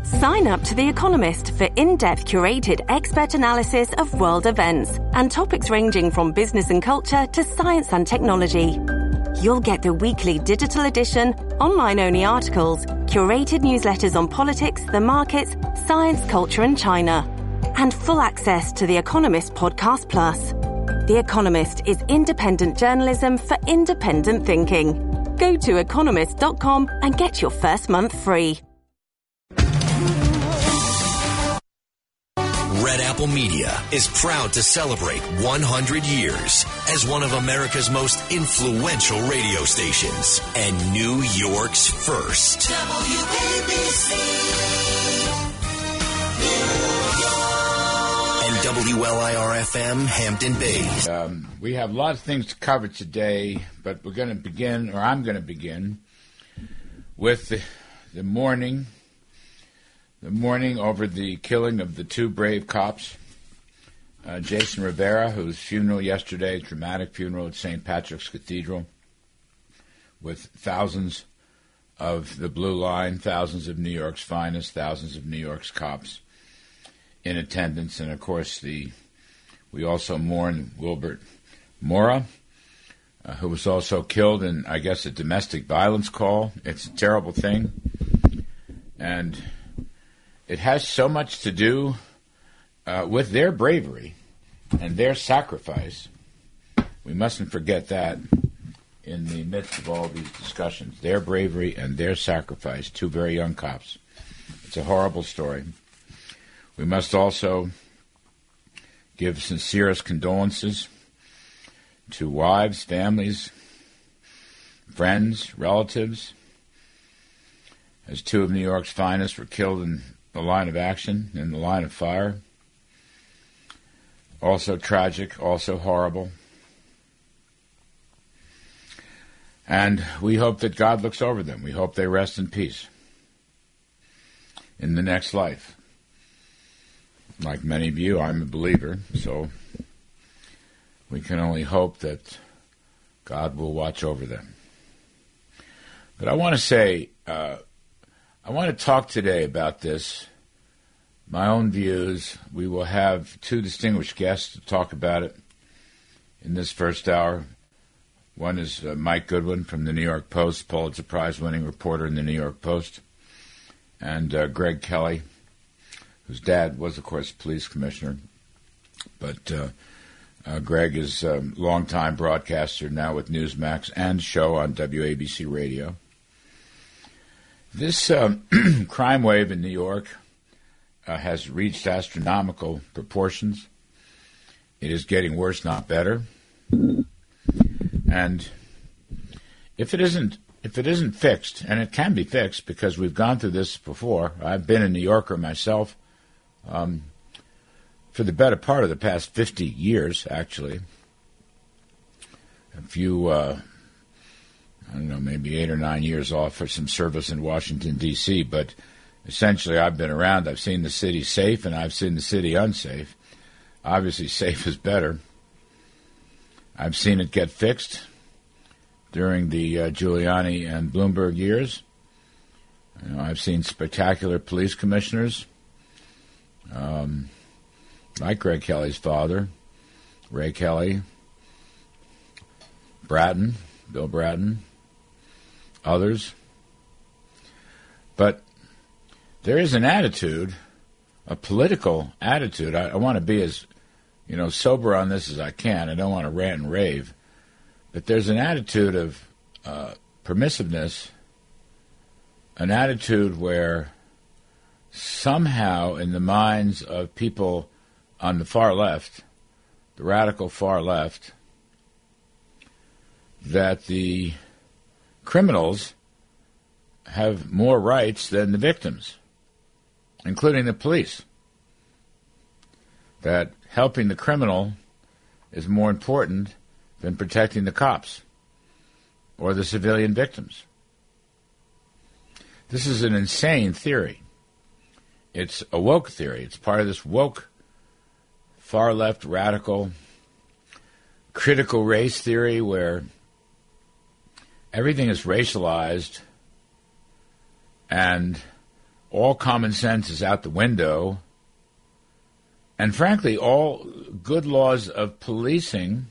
Sign up to The Economist for in-depth curated expert analysis of world events and topics ranging from business and culture to science and technology. You'll get the weekly digital edition, online-only articles, curated newsletters on politics, the markets, science, culture and China, and full access to The Economist Podcast Plus. The Economist is independent journalism for independent thinking. Go to economist.com and get your first month free. Red Apple Media is proud to celebrate 100 years as one of America's most influential radio stations and New York's first. WABC, and WLIR-FM Hampton Bays. We have a lot of things to cover today, but we're going to begin, or I'm going to begin, with the mourning over the killing of the two brave cops, Jason Rivera, whose funeral yesterday, dramatic funeral at St. Patrick's Cathedral, with thousands of the Blue Line, thousands of New York's finest, thousands of New York's cops in attendance. And, of course, we also mourn Wilbert Mora, who was also killed in, I guess, a domestic violence call. It's a terrible thing. And it has so much to do with their bravery and their sacrifice. We mustn't forget that in the midst of all these discussions. Their bravery and their sacrifice, two very young cops. It's a horrible story. We must also give sincerest condolences to wives, families, friends, relatives, as two of New York's finest were killed in the line of action, in the line of fire. Also tragic, also horrible. And we hope that God looks over them. We hope they rest in peace in the next life. Like many of you, I'm a believer, so we can only hope that God will watch over them. But I want to say, I want to talk today about this, my own views. We will have two distinguished guests to talk about it in this first hour. One is Mike Goodwin from the New York Post, Pulitzer Prize-winning reporter in the New York Post, and Greg Kelly, whose dad was, of course, police commissioner. But Greg is a longtime broadcaster now with Newsmax and show on WABC Radio. This crime wave in New York has reached astronomical proportions. It is getting worse, not better. And if it isn't fixed, and it can be fixed because we've gone through this before. I've been a New Yorker myself for the better part of the past 50 years, actually. A few, I don't know, maybe 8 or 9 years off for some service in Washington, D.C., but essentially I've been around. I've seen the city safe, and I've seen the city unsafe. Obviously, safe is better. I've seen it get fixed during the Giuliani and Bloomberg years. I've seen spectacular police commissioners, like Greg Kelly's father, Ray Kelly, Bratton, Bill Bratton, others. But there is an attitude, a political attitude. I want to be as, sober on this as I can. I don't want to rant and rave. But there's an attitude of permissiveness, an attitude where somehow in the minds of people on the far left, the radical far left, that the criminals have more rights than the victims, including the police. That helping the criminal is more important than protecting the cops or the civilian victims. This is an insane theory. It's a woke theory. It's part of this woke, far-left, radical, critical race theory where everything is racialized and all common sense is out the window, and frankly, all good laws of policing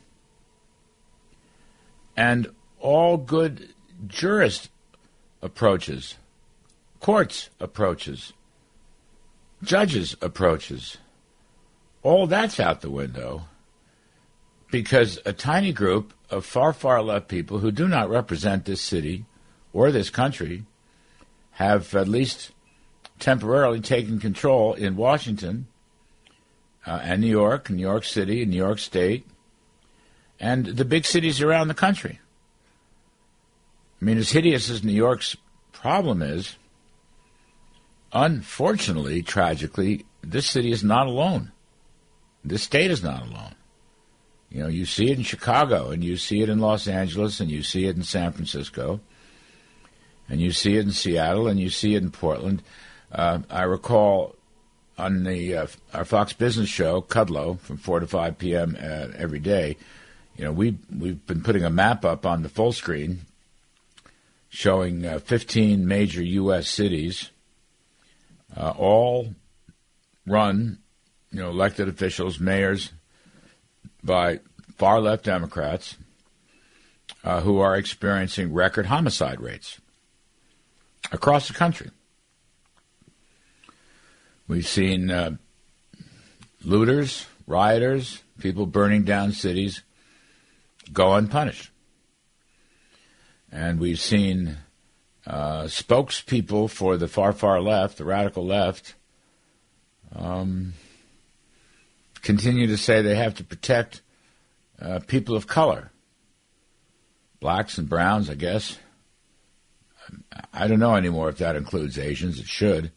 and all good jurist approaches, courts approaches, judges approaches, all that's out the window because a tiny group of far, far left people who do not represent this city or this country have at least temporarily taken control in Washington and New York City, and New York State, and the big cities around the country. I mean, as hideous as New York's problem is, unfortunately, tragically, this city is not alone. This state is not alone. You know, you see it in Chicago, and you see it in Los Angeles, and you see it in San Francisco, and you see it in Seattle, and you see it in Portland. I recall on our Fox Business show, Kudlow, from 4 to 5 p.m. Every day, you know, we've been putting a map up on the full screen showing 15 major U.S. cities, all run, you know, elected officials, mayors, by far-left Democrats who are experiencing record homicide rates across the country. We've seen looters, rioters, people burning down cities go unpunished. And we've seen spokespeople for the far, far left, the radical left, continue to say they have to protect people of color, blacks and browns, I guess. I don't know anymore if that includes Asians. It should.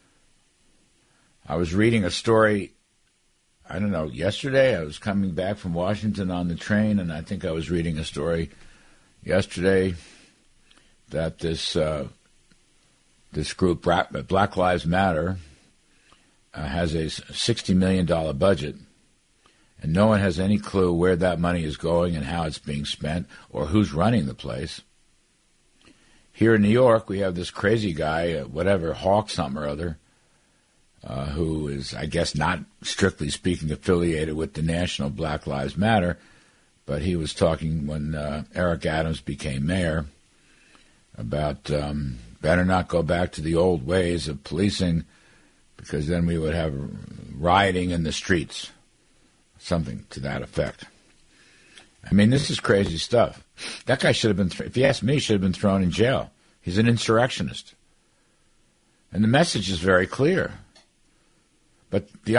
I was reading a story, I don't know, yesterday. I was coming back from Washington on the train, and I think I was reading a story yesterday that this group, Black Lives Matter, has a $60 million budget, and no one has any clue where that money is going and how it's being spent or who's running the place. Here in New York, we have this crazy guy, Hawk something or other, who is, I guess, not strictly speaking affiliated with the National Black Lives Matter, but he was talking when Eric Adams became mayor about better not go back to the old ways of policing because then we would have rioting in the streets, something to that effect. I mean, this is crazy stuff. That guy should have been, if you ask me, should have been thrown in jail. He's an insurrectionist. And the message is very clear. But the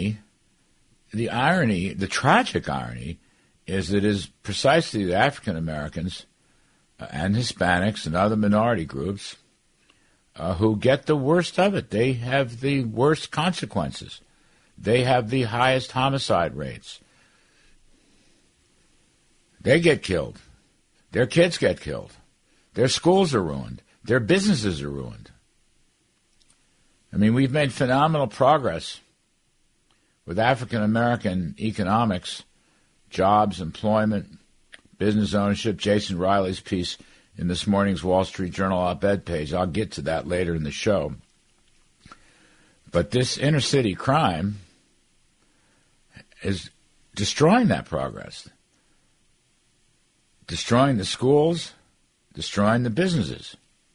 tragic irony, is that it is precisely the African Americans and Hispanics and other minority groups who get the worst of it. They have the worst consequences. They have the highest homicide rates. They get killed. Their kids get killed. Their schools are ruined. Their businesses are ruined. I mean, we've made phenomenal progress with African American economics, jobs, employment, business ownership. Jason Riley's piece in this morning's Wall Street Journal op-ed page. I'll get to that later in the show. But this inner city crime is destroying that progress, destroying the schools, destroying the businesses.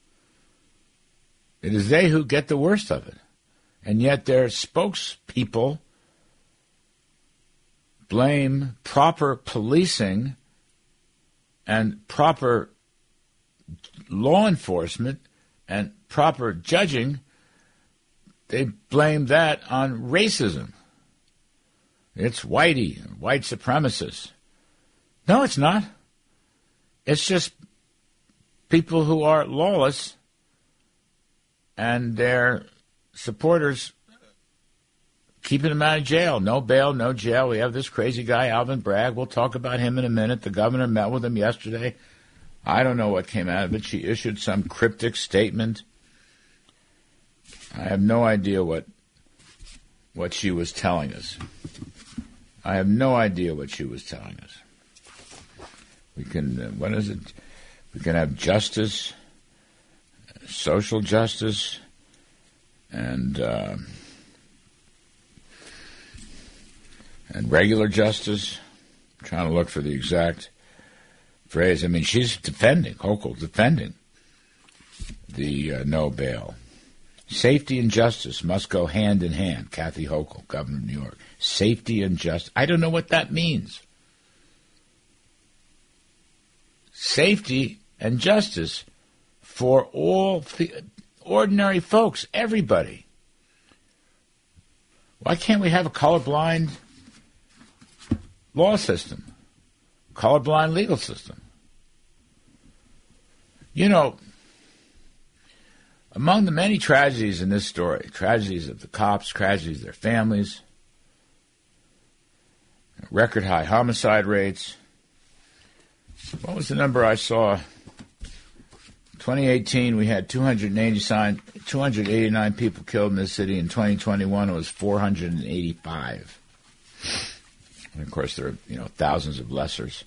It is they who get the worst of it. And yet their spokespeople blame proper policing and proper law enforcement and proper judging. They blame that on racism. It's whitey, white supremacists. No, it's not. It's just people who are lawless and their supporters keeping them out of jail. No bail, no jail. We have this crazy guy, Alvin Bragg. We'll talk about him in a minute. The governor met with him yesterday. I don't know what came out of it. She issued some cryptic statement. I have no idea what she was telling us. I have no idea what she was telling us. We can, what is it? We can have justice, social justice, and regular justice. I'm trying to look for the exact phrase. I mean, she's Hochul defending the no bail. Safety and justice must go hand in hand. Kathy Hochul, governor of New York. Safety and justice. I don't know what that means. Safety and justice for all ordinary folks, everybody. Why can't we have a colorblind law system? Colorblind legal system? You know, among the many tragedies in this story, tragedies of the cops, tragedies of their families, record high homicide rates. What was the number I saw? 2018, we had 289 people killed in this city. In 2021, it was 485. And of course, there are thousands of lessers.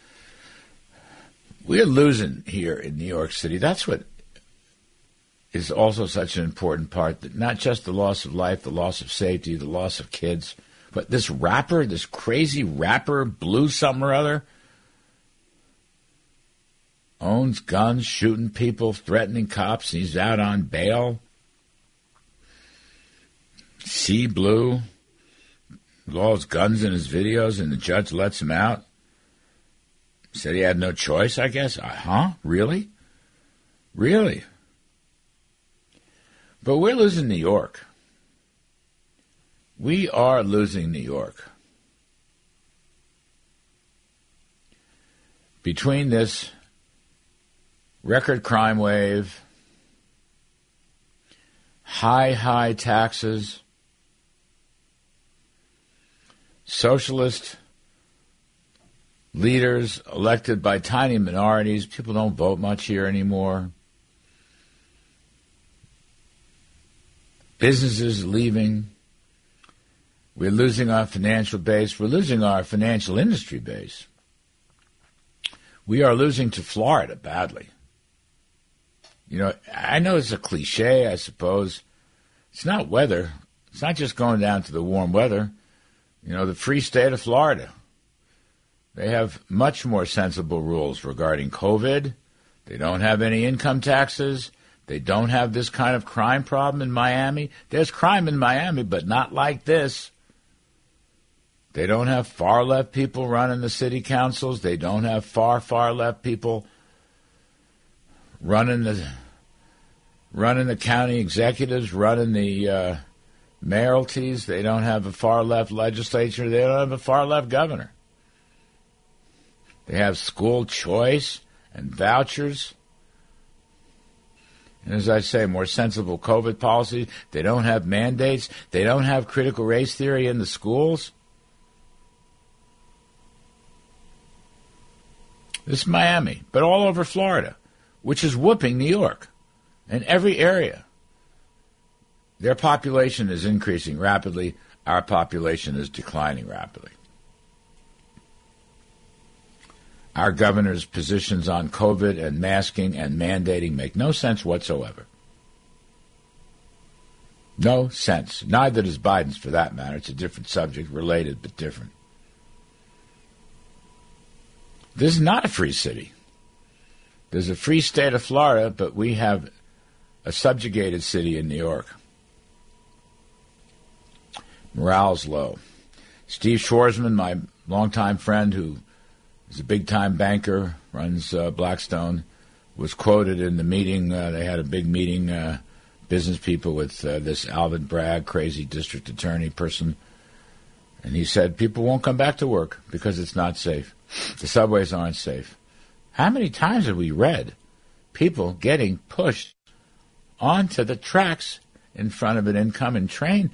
We're losing here in New York City. That's what is also such an important part, that not just the loss of life, the loss of safety, the loss of kids, but this rapper, this crazy rapper, Blue something or other, owns guns, shooting people, threatening cops, and he's out on bail. See Blue, with all his guns in his videos, and the judge lets him out. Said he had no choice, I guess. Really? Really? But we're losing New York. We are losing New York. Between this record crime wave, high taxes, socialist leaders elected by tiny minorities, people don't vote much here anymore, businesses leaving, we're losing our financial base, we're losing our financial industry base. We are losing to Florida badly. I know it's a cliche, I suppose. It's not weather. It's not just going down to the warm weather. The free state of Florida. They have much more sensible rules regarding COVID. They don't have any income taxes. They don't have this kind of crime problem in Miami. There's crime in Miami, but not like this. They don't have far-left people running the city councils. They don't have far-left people running the county executives, running the mayoralties. They don't have a far-left legislature. They don't have a far-left governor. They have school choice and vouchers. And as I say, more sensible COVID policies. They don't have mandates. They don't have critical race theory in the schools. This is Miami, but all over Florida, which is whooping New York in every area. Their population is increasing rapidly. Our population is declining rapidly. Our governor's positions on COVID and masking and mandating make no sense whatsoever. No sense. Neither does Biden's, for that matter. It's a different subject, related but different. This is not a free city. There's a free state of Florida, but we have a subjugated city in New York. Morale's low. Steve Schwarzman, my longtime friend who is a big-time banker, runs Blackstone, was quoted in the meeting. They had a big meeting, business people with this Alvin Bragg, crazy district attorney person. And he said people won't come back to work because it's not safe. The subways aren't safe. How many times have we read people getting pushed onto the tracks in front of an incoming train?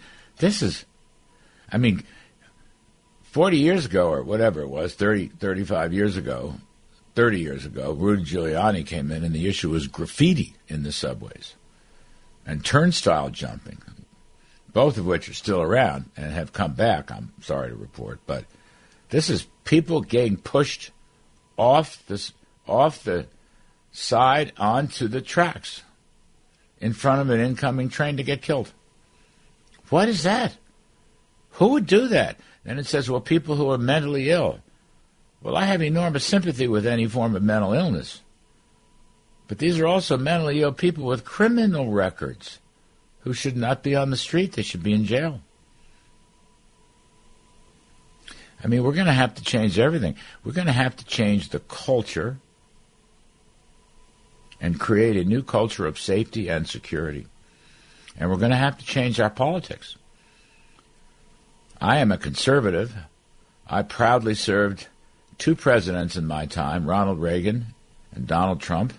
40 years ago or whatever it was, 35 years ago, 30 years ago, Rudy Giuliani came in and the issue was graffiti in the subways and turnstile jumping, both of which are still around and have come back, I'm sorry to report. But this is people getting pushed off the side onto the tracks in front of an incoming train to get killed. What is that? Who would do that? Then it says, well, people who are mentally ill. Well, I have enormous sympathy with any form of mental illness. But these are also mentally ill people with criminal records who should not be on the street. They should be in jail. I mean, we're going to have to change everything. We're going to have to change the culture and create a new culture of safety and security. And we're going to have to change our politics. I am a conservative. I proudly served 2 presidents in my time, Ronald Reagan and Donald Trump.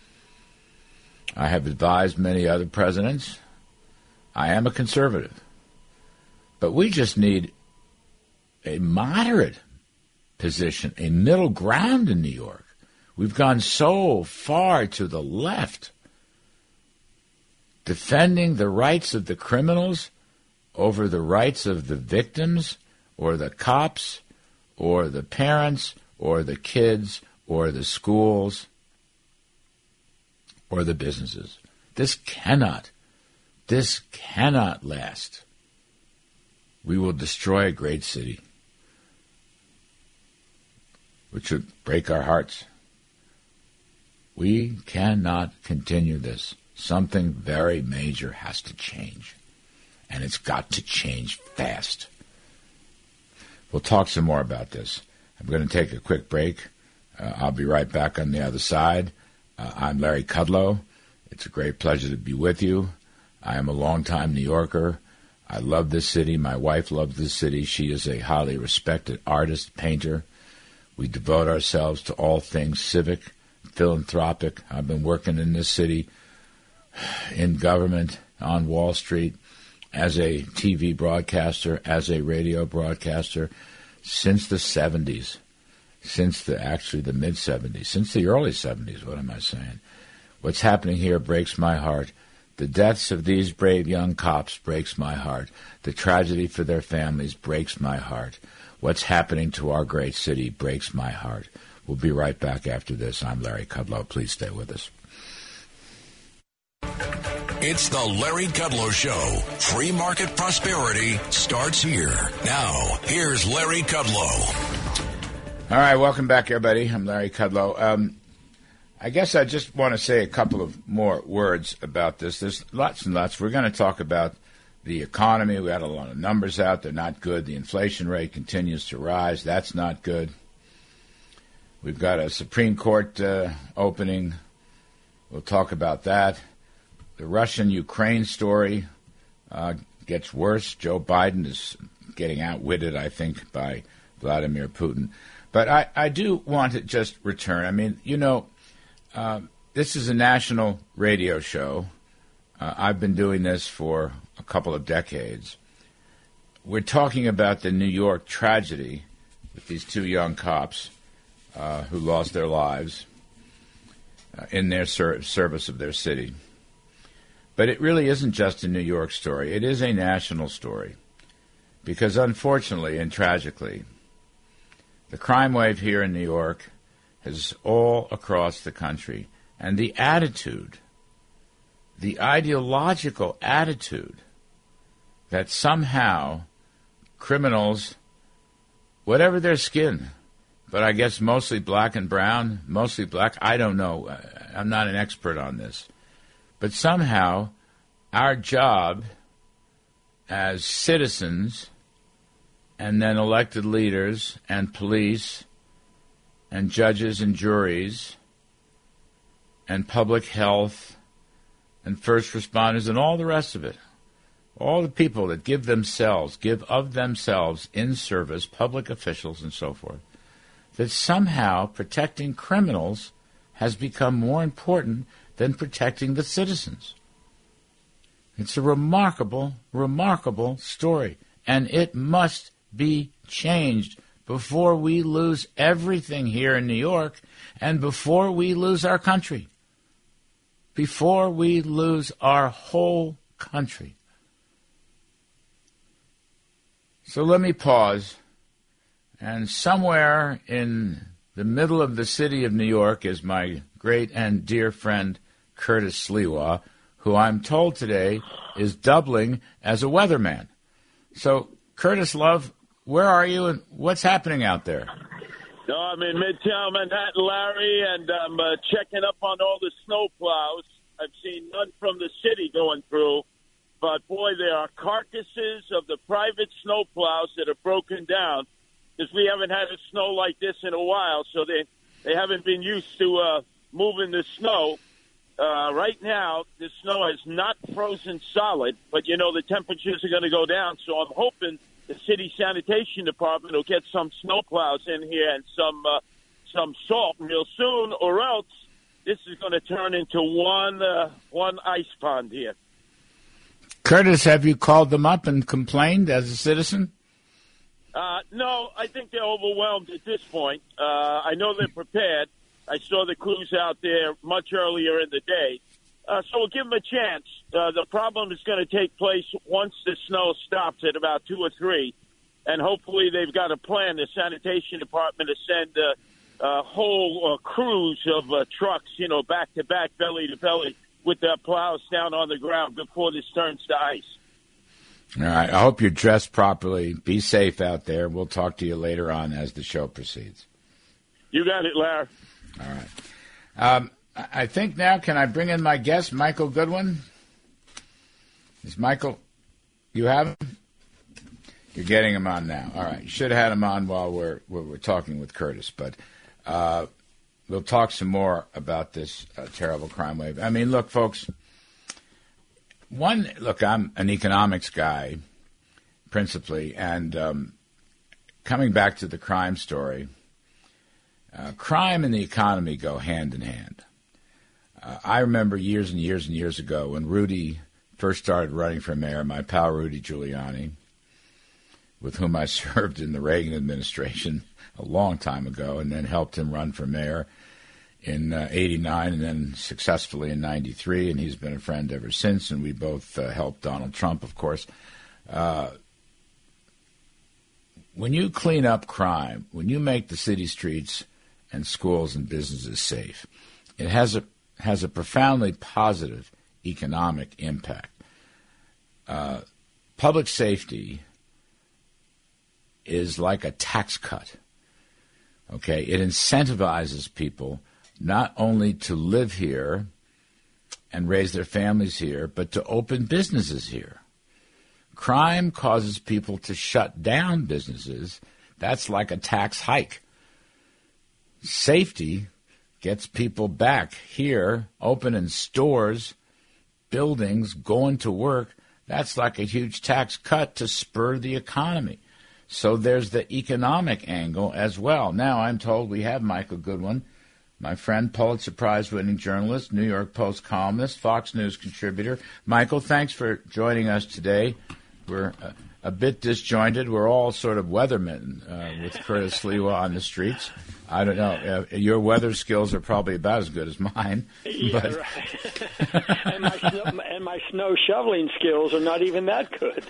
I have advised many other presidents. I am a conservative. But we just need a moderate position, a middle ground in New York. We've gone so far to the left, defending the rights of the criminals over the rights of the victims or the cops or the parents or the kids or the schools or the businesses. This cannot last. We will destroy a great city, which would break our hearts. We cannot continue this. Something very major has to change, and it's got to change fast. We'll talk some more about this. I'm going to take a quick break. I'll be right back on the other side. I'm Larry Kudlow. It's a great pleasure to be with you. I am a longtime New Yorker. I love this city. My wife loves this city. She is a highly respected artist, painter. We devote ourselves to all things civic, philanthropic. I've been working in this city, in government, on Wall Street, as a TV broadcaster, as a radio broadcaster, since the 70s, since the mid-70s, since the early 70s, what am I saying? What's happening here breaks my heart. The deaths of these brave young cops breaks my heart. The tragedy for their families breaks my heart. What's happening to our great city breaks my heart. We'll be right back after this. I'm Larry Kudlow. Please stay with us. It's the Larry Kudlow Show. Free market prosperity starts here. Now, here's Larry Kudlow. All right, welcome back, everybody. I'm Larry Kudlow. I guess I just want to say a couple of more words about this. There's lots and lots. We're going to talk about the economy. We had a lot of numbers out. They're not good. The inflation rate continues to rise. That's not good. We've got a Supreme Court opening. We'll talk about that. The Russian-Ukraine story gets worse. Joe Biden is getting outwitted, I think, by Vladimir Putin. But I do want to just return. I mean, this is a national radio show. I've been doing this for a couple of decades. We're talking about the New York tragedy with these 2 young cops who lost their lives in their service of their city. But it really isn't just a New York story. It is a national story. Because unfortunately and tragically, the crime wave here in New York is all across the country. And the attitude, the ideological attitude that somehow criminals, whatever their skin, but I guess mostly black and brown, mostly black, I don't know. I'm not an expert on this. But somehow our job as citizens and then elected leaders and police and judges and juries and public health and first responders and all the rest of it, all the people that give of themselves in service, public officials and so forth, that somehow protecting criminals has become more important than protecting the citizens. It's a remarkable, remarkable story, and it must be changed before we lose everything here in New York and before we lose our country, before we lose our whole country. So let me pause, and somewhere in the middle of the city of New York is my great and dear friend Curtis Sliwa, who I'm told today is doubling as a weatherman. So, Curtis Love, where are you and what's happening out there? No, I'm in Midtown Manhattan, Larry, and I'm checking up on all the snow plows. I've seen none from the city going through, but, boy, there are carcasses of the private snow plows that are broken down because we haven't had a snow like this in a while, so they haven't been used to moving the snow. Right now, the snow is not frozen solid, but, the temperatures are going to go down, so I'm hoping the city sanitation department will get some snow plows in here and some salt real soon, or else this is going to turn into one ice pond here. Curtis, have you called them up and complained as a citizen? No, I think they're overwhelmed at this point. I know they're prepared. I saw the crews out there much earlier in the day. So we'll give them a chance. The problem is going to take place once the snow stops at about 2 or 3, and hopefully they've got a plan, the sanitation department, to send whole crews of trucks, back-to-back, belly-to-belly, with their plows down on the ground before this turns to ice. All right. I hope you're dressed properly. Be safe out there. We'll talk to you later on as the show proceeds. You got it, Larry. All right. I think now, can I bring in my guest, Michael Goodwin? Is Michael, you have him? You're getting him on now. All right. You should have had him on while we're talking with Curtis, but we'll talk some more about this terrible crime wave. I mean, look, folks, I'm an economics guy, principally, and coming back to the crime story, crime and the economy go hand in hand. I remember years and years and years ago when Rudy first started running for mayor, my pal Rudy Giuliani, with whom I served in the Reagan administration a long time ago, and then helped him run for mayor in 89 and then successfully in 93, and he's been a friend ever since, and we both helped Donald Trump, of course. When you clean up crime, when you make the city streets and schools and businesses safe, it has a profoundly positive economic impact. Public safety is like a tax cut. Okay, it incentivizes people not only to live here and raise their families here, but to open businesses here. Crime causes people to shut down businesses. That's like a tax hike. Safety gets people back here, opening stores, buildings, going to work. That's like a huge tax cut to spur the economy. So there's the economic angle as well. Now I'm told we have Michael Goodwin, my friend, Pulitzer Prize-winning journalist, New York Post columnist, Fox News contributor. Michael, thanks for joining us today. We're a bit disjointed. We're all sort of weathermen with Curtis Sliwa on the streets. I don't know. Your weather skills are probably about as good as mine. Yeah, but... right. and my snow shoveling skills are not even that good.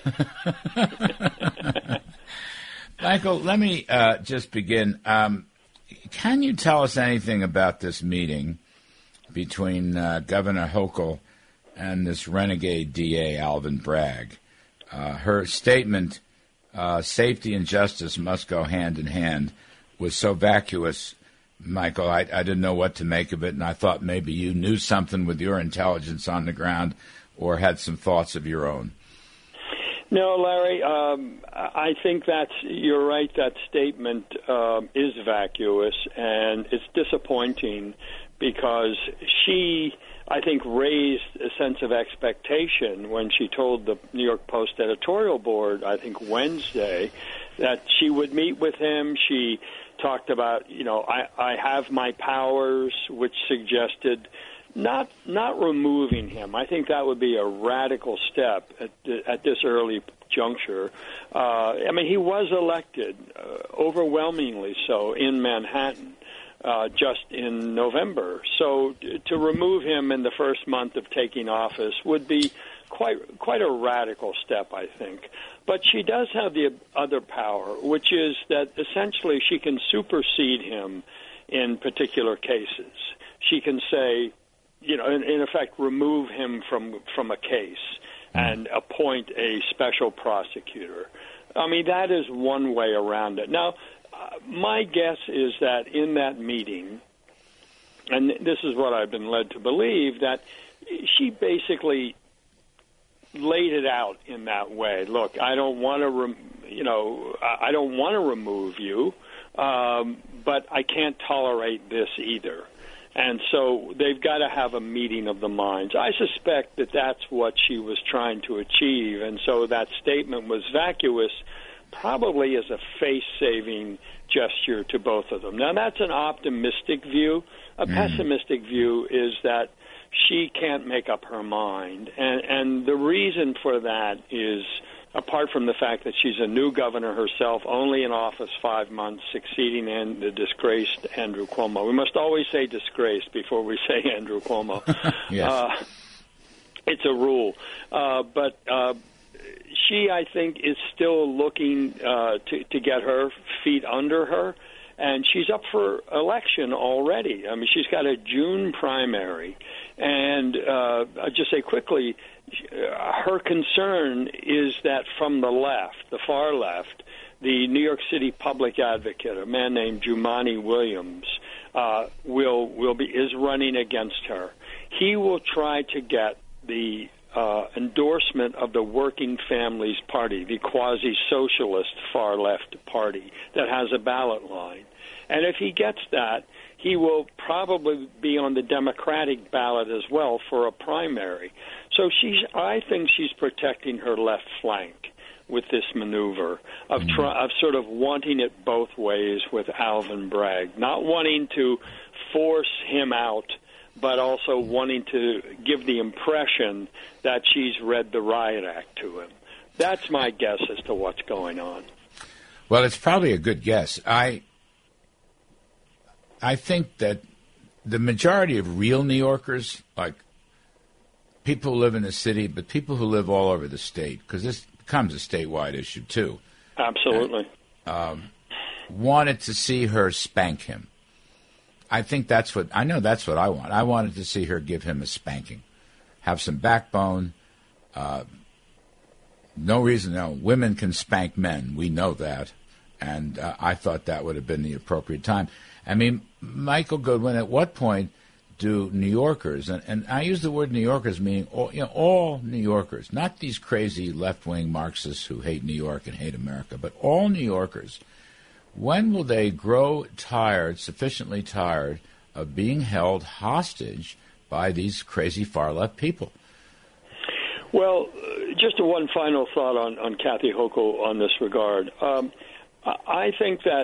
Michael, let me just begin. Can you tell us anything about this meeting between Governor Hochul and this renegade DA, Alvin Bragg? Her statement, safety and justice must go hand in hand, was so vacuous, Michael, I didn't know what to make of it, and I thought maybe you knew something with your intelligence on the ground or had some thoughts of your own. No, Larry, I think you're right. That statement is vacuous, and it's disappointing because she, I think, raised a sense of expectation when she told the New York Post editorial board, I think Wednesday, that she would meet with him. She talked about, I have my powers, which suggested not removing him. I think that would be a radical step at this early juncture. He was elected, overwhelmingly so, in Manhattan just in November. So to remove him in the first month of taking office would be quite a radical step, I think. But she does have the other power, which is that essentially she can supersede him in particular cases. She can say, in effect, remove him from a case and appoint a special prosecutor. I mean, that is one way around it. Now, my guess is that in that meeting, and this is what I've been led to believe, that she basically laid it out in that way. Look, I don't want to, I don't want to remove you, but I can't tolerate this either. And so they've got to have a meeting of the minds. I suspect that that's what she was trying to achieve, and so that statement was vacuous, probably as a face-saving gesture to both of them. Now, that's an optimistic view. A pessimistic view is that she can't make up her mind, and the reason for that is, apart from the fact that she's a new governor herself, only in office 5 months, succeeding in the disgraced Andrew Cuomo. We must always say disgraced before we say Andrew Cuomo. Yes. It's a rule. But she, I think, is still looking to get her feet under her, and she's up for election already. I mean, she's got a June primary. And I'll just say quickly, her concern is that from the left, the far left, the New York City public advocate, a man named Jumaane Williams, is running against her. He will try to get the endorsement of the Working Families Party, the quasi-socialist far left party that has a ballot line. And if he gets that, he will probably be on the Democratic ballot as well for a primary. So I think she's protecting her left flank with this maneuver of sort of wanting it both ways with Alvin Bragg, not wanting to force him out, but also wanting to give the impression that she's read the riot act to him. That's my guess as to what's going on. Well, it's probably a good guess. I think that the majority of real New Yorkers, like people who live in the city, but people who live all over the state, because this becomes a statewide issue too. Absolutely. Wanted to see her spank him. I think that's what I want. I wanted to see her give him a spanking, have some backbone. No reason. No, women can spank men. We know that, and I thought that would have been the appropriate time. I mean, Michael Goodwin, at what point do New Yorkers, and I use the word New Yorkers meaning all New Yorkers, not these crazy left-wing Marxists who hate New York and hate America, but all New Yorkers, when will they grow tired, sufficiently tired, of being held hostage by these crazy far-left people? Well, just one final thought on Kathy Hochul on this regard. I think that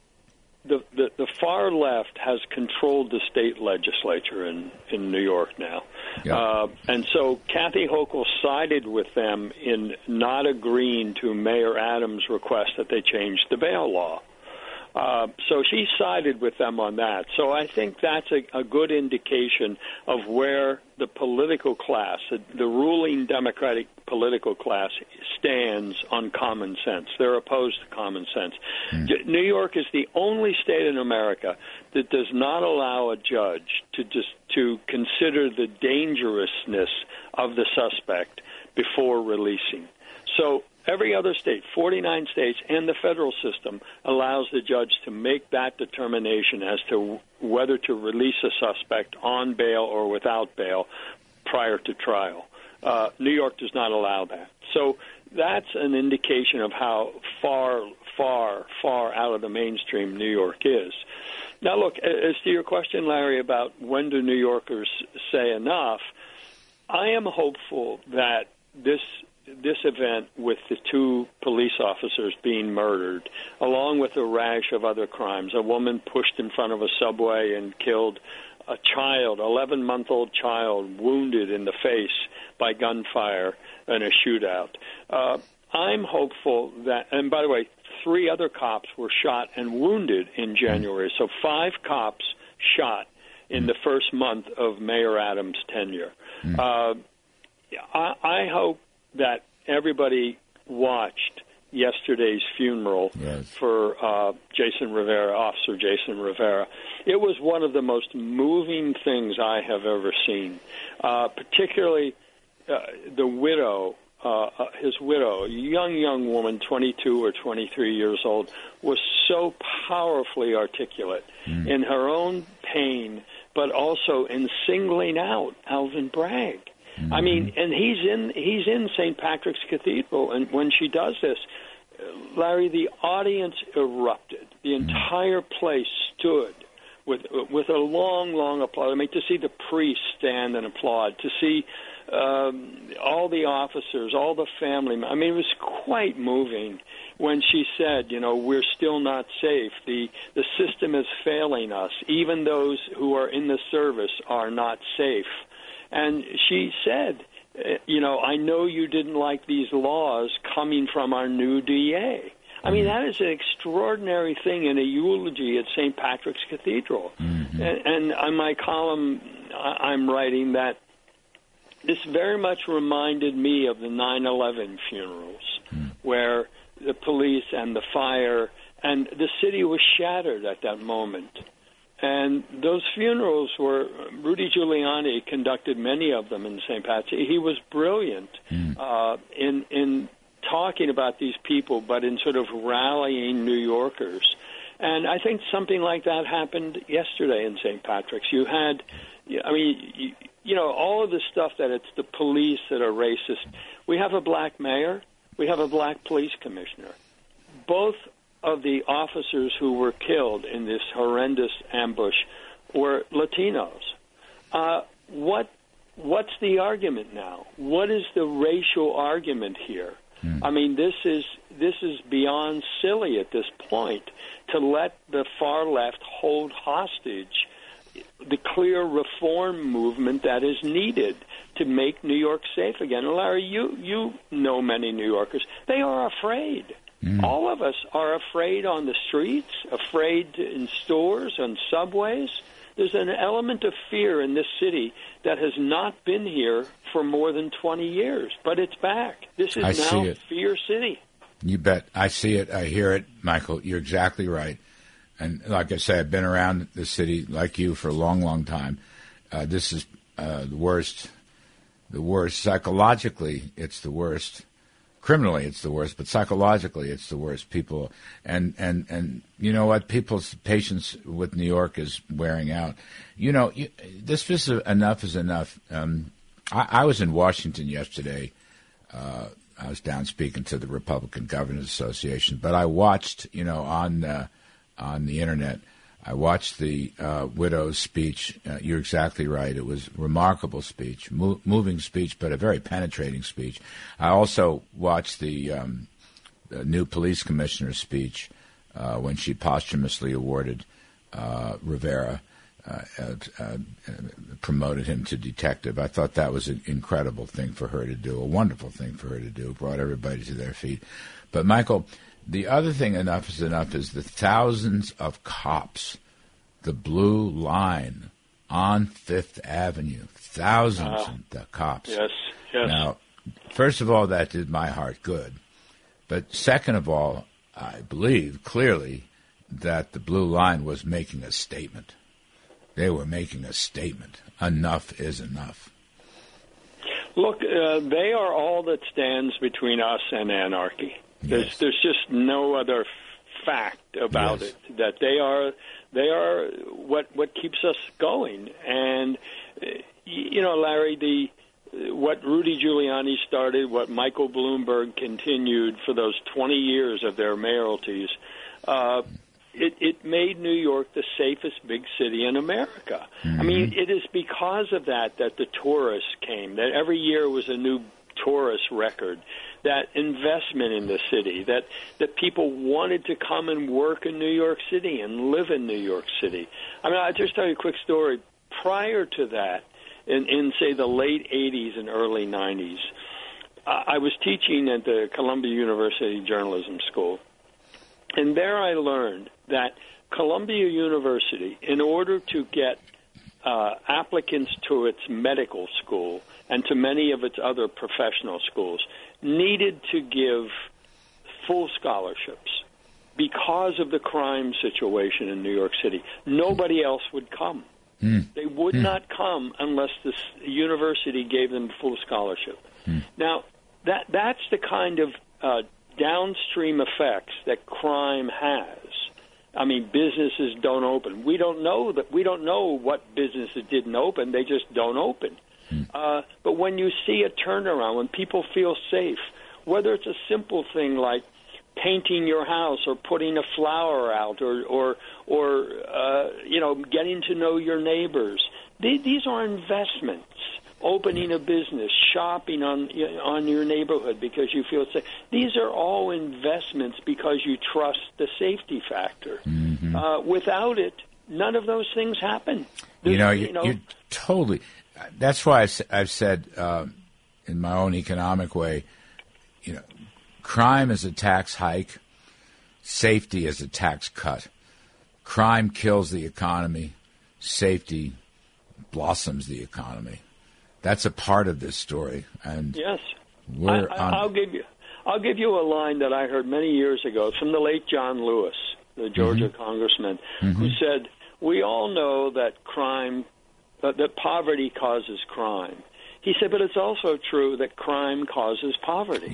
the far left has controlled the state legislature in New York now. Yeah. And so Kathy Hochul sided with them in not agreeing to Mayor Adams' request that they change the bail law. So she sided with them on that. So I think that's a good indication of where the political class, the ruling Democratic political class, stands on common sense. They're opposed to common sense. New York is the only state in America that does not allow a judge to consider the dangerousness of the suspect before releasing. So every other state, 49 states, and the federal system allows the judge to make that determination as to whether to release a suspect on bail or without bail prior to trial. New York does not allow that. So that's an indication of how far out of the mainstream New York is. Now, look, as to your question, Larry, about when do New Yorkers say enough, I am hopeful that this event with the two police officers being murdered, along with a rash of other crimes, a woman pushed in front of a subway and killed, a child, 11-month-old child, wounded in the face by gunfire in a shootout. I'm hopeful that, and by the way, 3 other cops were shot and wounded in January, so 5 cops shot in the first month of Mayor Adams' tenure. I hope that everybody watched yesterday's funeral for Jason Rivera, Officer Jason Rivera. It was one of the most moving things I have ever seen, particularly the widow. His widow, a young woman, 22 or 23 years old, was so powerfully articulate in her own pain, but also in singling out Alvin Bragg. I mean, and he's in St. Patrick's Cathedral, and when she does this, Larry, the audience erupted. The entire place stood with a long applause. I mean, to see the priest stand and applaud, to see all the officers, all the family. I mean, it was quite moving when she said, you know, we're still not safe. The system is failing us. Even those who are in the service are not safe. And she said, you know, I know you didn't like these laws coming from our new DA. I mean, that is an extraordinary thing in a eulogy at St. Patrick's Cathedral. And on my column, I'm writing that this very much reminded me of the 9/11 funerals, where the police and the fire and the city was shattered at that moment. And those funerals were, Rudy Giuliani conducted many of them in St. Patrick's. He was brilliant in talking about these people, but in sort of rallying New Yorkers. And I think something like that happened yesterday in St. Patrick's. You had, I mean, you know, all of the stuff that it's the police that are racist. We have a black mayor. We have a black police commissioner. Both of the officers who were killed in this horrendous ambush were Latinos. What's the argument now? What is the racial argument here? I mean, this is beyond silly at this point to let the far left hold hostage the clear reform movement that is needed to make New York safe again. And Larry, you know many New Yorkers. They are afraid. All of us are afraid on the streets, afraid in stores, on subways. There's an element of fear in this city that has not been here for more than 20 years, but it's back. This is now Fear City. You bet. I see it. I hear it, Michael. You're exactly right. And like I say, I've been around the city like you for a long, long time. This is the worst. The worst. Psychologically, it's the worst. Criminally, it's the worst, but psychologically, it's the worst. People and you know what? People's patience with New York is wearing out. You know, this is enough is enough. I was in Washington yesterday. I was down speaking to the Republican Governors Association, but I watched, you know, on the internet. I watched the widow's speech. You're exactly right. It was a remarkable speech, moving speech, but a very penetrating speech. I also watched the new police commissioner's speech when she posthumously awarded Rivera, promoted him to detective. I thought that was an incredible thing for her to do, a wonderful thing for her to do, brought everybody to their feet. But, Michael, the other thing enough is the thousands of cops, the blue line on Fifth Avenue, thousands of cops. Yes. Now, first of all, that did my heart good. But second of all, I believe clearly that the blue line was making a statement. They were making a statement. Enough is enough. Look, they are all that stands between us and anarchy. There's just no other fact about it, that they are what keeps us going. And you know, Larry, what Rudy Giuliani started, what Michael Bloomberg continued for those 20 years of their mayoralties, it made New York the safest big city in America. I mean, it is because of that the tourists came, that every year was a new tourist record, that investment in the city, that people wanted to come and work in New York City and live in New York City. I mean, I'll just tell you a quick story. Prior to that, in say, the late 80s and early 90s, I was teaching at the Columbia University Journalism School. And there I learned that Columbia University, in order to get applicants to its medical school and to many of its other professional schools, needed to give full scholarships because of the crime situation in New York City, nobody else would come. They would not come unless the university gave them full scholarship. Now, that's the kind of downstream effects that crime has. I mean, businesses don't open. We don't know what businesses didn't open. They just don't open. But when you see a turnaround, when people feel safe, whether it's a simple thing like painting your house or putting a flower out or getting to know your neighbors, these are investments. Opening a business, shopping on your neighborhood because you feel safe. These are all investments because you trust the safety factor. Without it, none of those things happen. You totally. That's why I've said in my own economic way, crime is a tax hike, safety is a tax cut. Crime kills the economy, safety blossoms the economy. That's a part of this story, and yes, I'll give you a line that I heard many years ago from the late John Lewis, the Georgia congressman, who said, "We all know that that poverty causes crime." He said, "But it's also true that crime causes poverty."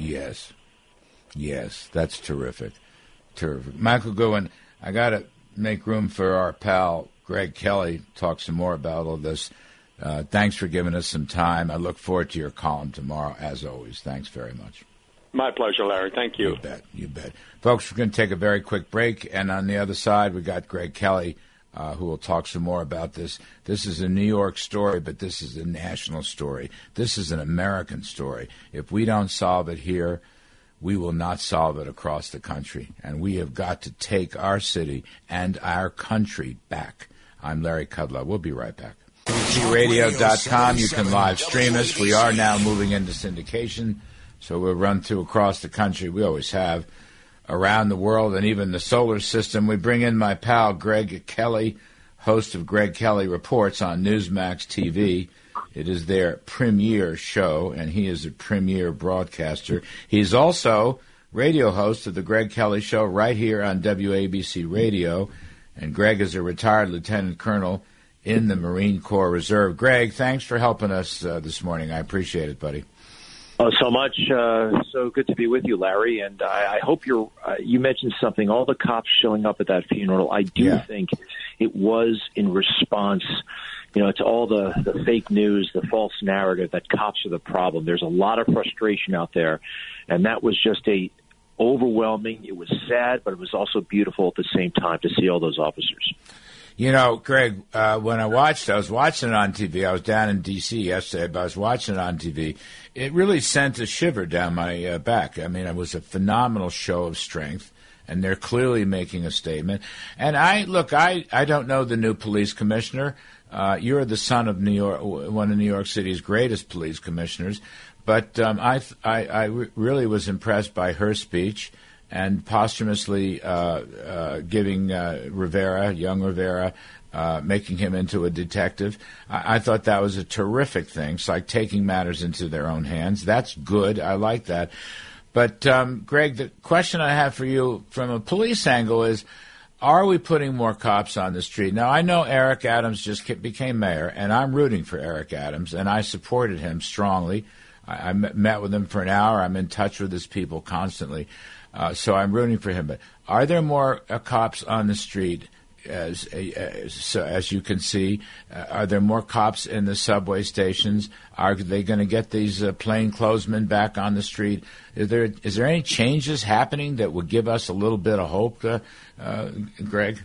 Yes, that's terrific. Michael Goodwin, I got to make room for our pal Greg Kelly. Talk some more about all this. Thanks for giving us some time. I look forward to your column tomorrow, as always. Thanks very much. My pleasure, Larry. Thank you. You bet. Folks, we're going to take a very quick break, and on the other side, we got Greg Kelly, who will talk some more about this. This is a New York story, but this is a national story. This is an American story. If we don't solve it here, we will not solve it across the country, and we have got to take our city and our country back. I'm Larry Kudlow. We'll be right back. Radio.com. You can live stream us. We are now moving into syndication, so we'll run through across the country. We always have, around the world, and even the solar system. We bring in my pal Greg Kelly, host of Greg Kelly Reports on Newsmax TV. It is their premier show, and he is a premier broadcaster. He's also radio host of the Greg Kelly Show right here on WABC Radio, and Greg is a retired lieutenant colonel in the Marine Corps Reserve. Greg, thanks for helping us this morning. I appreciate it, buddy. Oh, so much. So good to be with you, Larry. And I hope you mentioned something. All the cops showing up at that funeral, I do think it was in response, to all the fake news, the false narrative that cops are the problem. There's a lot of frustration out there, and that was just overwhelming. It was sad, but it was also beautiful at the same time to see all those officers. Greg, when I was watching it on TV. I was down in D.C. yesterday, but I was watching it on TV. It really sent a shiver down my back. I mean, it was a phenomenal show of strength, and they're clearly making a statement. And I don't know the new police commissioner. You're the son of New York, one of New York City's greatest police commissioners. But I really was impressed by her speech, and posthumously giving young Rivera, making him into a detective. I thought that was a terrific thing. It's like taking matters into their own hands. That's good. I like that. But, Greg, the question I have for you from a police angle is, are we putting more cops on the street? Now, I know Eric Adams just became mayor, and I'm rooting for Eric Adams, and I supported him strongly. I met with him for an hour. I'm in touch with his people constantly. So I'm rooting for him. But are there more cops on the street, as you can see? Are there more cops in the subway stations? Are they going to get these plainclothesmen back on the street? Is there any changes happening that would give us a little bit of hope, Greg?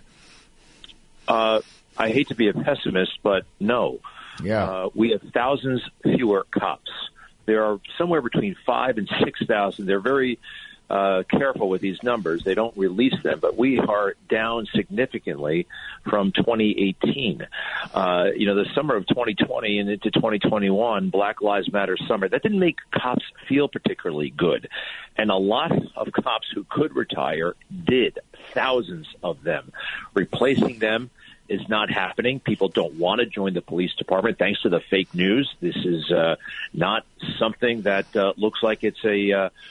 I hate to be a pessimist, but no. Yeah. We have thousands fewer cops. There are somewhere between 5,000 and 6,000. They're very careful with these numbers. They don't release them, but we are down significantly from 2018. The summer of 2020 and into 2021, Black Lives Matter summer, that didn't make cops feel particularly good. And a lot of cops who could retire did, thousands of them. Replacing them is not happening. People don't want to join the police department thanks to the fake news. This is not something that looks like it's a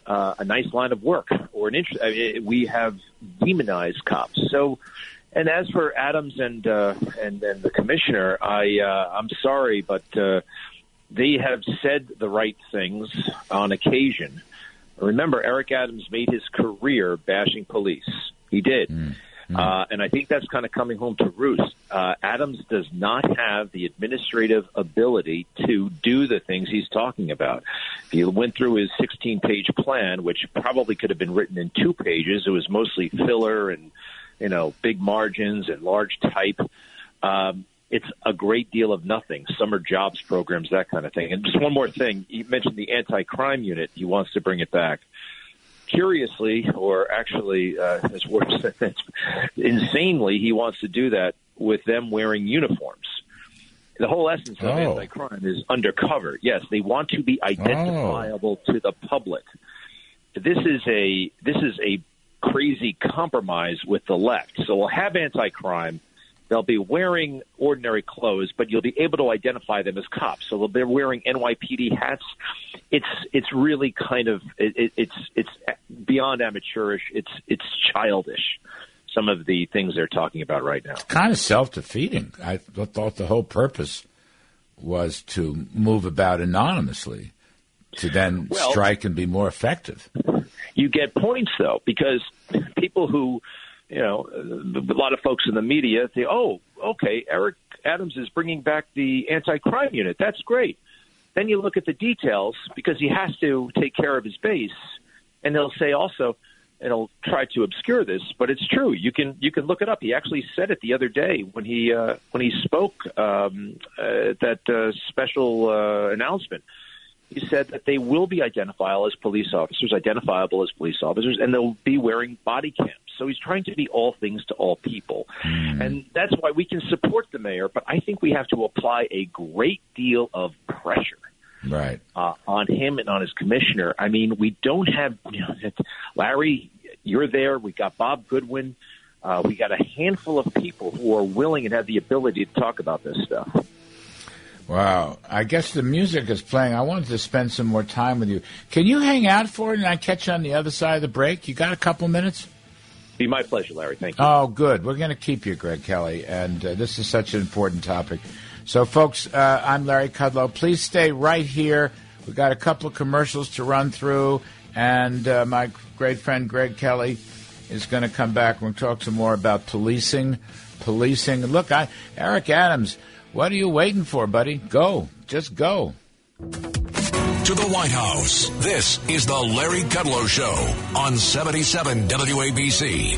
a nice line of work or an interest. We have demonized cops. So, and as for Adams and the commissioner, I'm sorry, but they have said the right things on occasion. Remember, Eric Adams made his career bashing police. He did. And I think that's kind of coming home to roost. Adams does not have the administrative ability to do the things he's talking about. If you went through his 16-page plan, which probably could have been written in 2 pages, it was mostly filler and, big margins and large type. It's a great deal of nothing, summer jobs programs, that kind of thing. And just one more thing. You mentioned the anti-crime unit. He wants to bring it back. Curiously, or actually, as worse, insanely, he wants to do that with them wearing uniforms. The whole essence of anti-crime is undercover. Yes, they want to be identifiable to the public. This is a crazy compromise with the left. So we'll have anti-crime. They'll be wearing ordinary clothes, but you'll be able to identify them as cops. So they're wearing NYPD hats. It's really kind of it's beyond amateurish. It's childish. Some of the things they're talking about right now. It's kind of self-defeating. I thought the whole purpose was to move about anonymously, to then strike and be more effective. You get points though, because people who. A lot of folks in the media say, oh, okay, Eric Adams is bringing back the anti-crime unit. That's great. Then you look at the details because he has to take care of his base. And they'll say also, and I'll try to obscure this, but it's true. You can look it up. He actually said it the other day when he spoke that special announcement. He said that they will be identifiable as police officers, and they'll be wearing body cams. So he's trying to be all things to all people. And that's why we can support the mayor, but I think we have to apply a great deal of pressure on him and on his commissioner. I mean, we don't have Larry, you're there. We got Bob Goodwin. We got a handful of people who are willing and have the ability to talk about this stuff. Wow. I guess the music is playing. I wanted to spend some more time with you. Can you hang out for it and I catch you on the other side of the break? You got a couple minutes? Be my pleasure, Larry. Thank you. Oh, good. We're going to keep you, Greg Kelly, and this is such an important topic. So, folks, I'm Larry Kudlow. Please stay right here. We've got a couple of commercials to run through, and my great friend Greg Kelly is going to come back. We'll talk some more about policing. Look, Eric Adams, what are you waiting for, buddy? Go. Just go. To the White House. This is the Larry Kudlow Show on 77 WABC.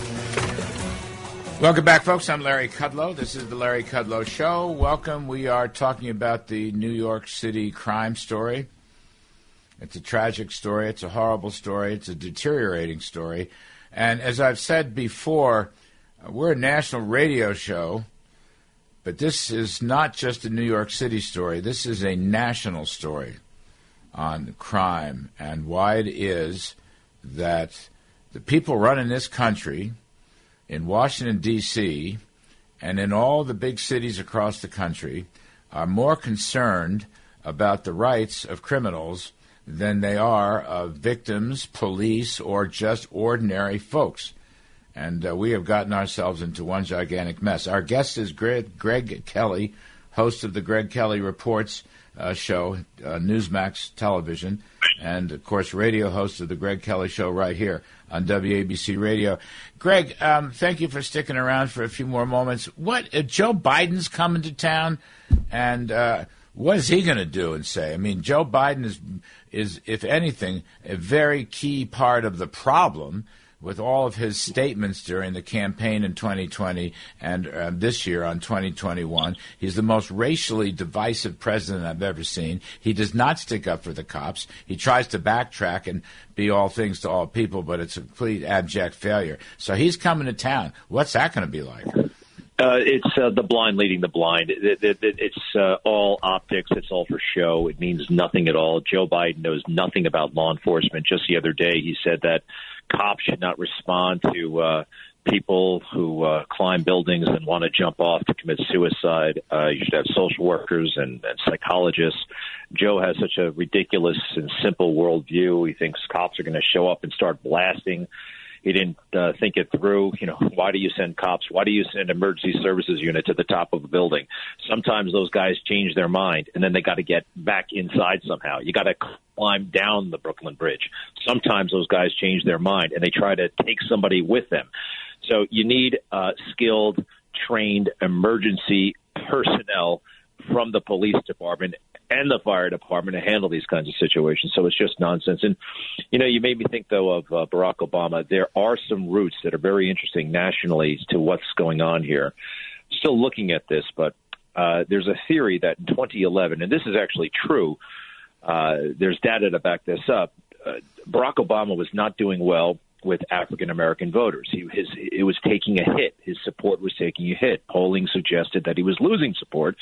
Welcome back, folks. I'm Larry Kudlow. This is the Larry Kudlow Show. Welcome. We are talking about the New York City crime story. It's a tragic story. It's a horrible story. It's a deteriorating story. And as I've said before, we're a national radio show, but this is not just a New York City story. This is a national story on crime and why it is that the people running this country in Washington, D.C., and in all the big cities across the country are more concerned about the rights of criminals than they are of victims, police, or just ordinary folks. And we have gotten ourselves into one gigantic mess. Our guest is Greg Kelly, host of the Greg Kelly Reports show, Newsmax Television, and, of course, radio host of the Greg Kelly Show right here on WABC Radio. Greg, thank you for sticking around for a few more moments. Joe Biden's coming to town, and what is he going to do and say? I mean, Joe Biden is, if anything, a very key part of the problem with all of his statements during the campaign in 2020 and this year on 2021. He's the most racially divisive president I've ever seen. He does not stick up for the cops. He tries to backtrack and be all things to all people, but it's a complete abject failure. So he's coming to town. What's that going to be like? It's the blind leading the blind. It's all optics. It's all for show. It means nothing at all. Joe Biden knows nothing about law enforcement. Just the other day, he said that cops should not respond to people who climb buildings and want to jump off to commit suicide. You should have social workers and psychologists. Joe has such a ridiculous and simple worldview. He thinks cops are going to show up and start blasting. He didn't think it through. Why do you send cops? Why do you send emergency services unit to the top of a building? Sometimes those guys change their mind, and then they got to get back inside somehow. You got to climb down the Brooklyn Bridge. Sometimes those guys change their mind, and they try to take somebody with them. So you need skilled, trained emergency personnel from the police department and the fire department to handle these kinds of situations. So it's just nonsense. And, you made me think, though, of Barack Obama. There are some roots that are very interesting nationally to what's going on here. Still looking at this, but there's a theory that in 2011, and this is actually true, there's data to back this up, Barack Obama was not doing well with African-American voters. It was taking a hit. His support was taking a hit. Polling suggested that he was losing support.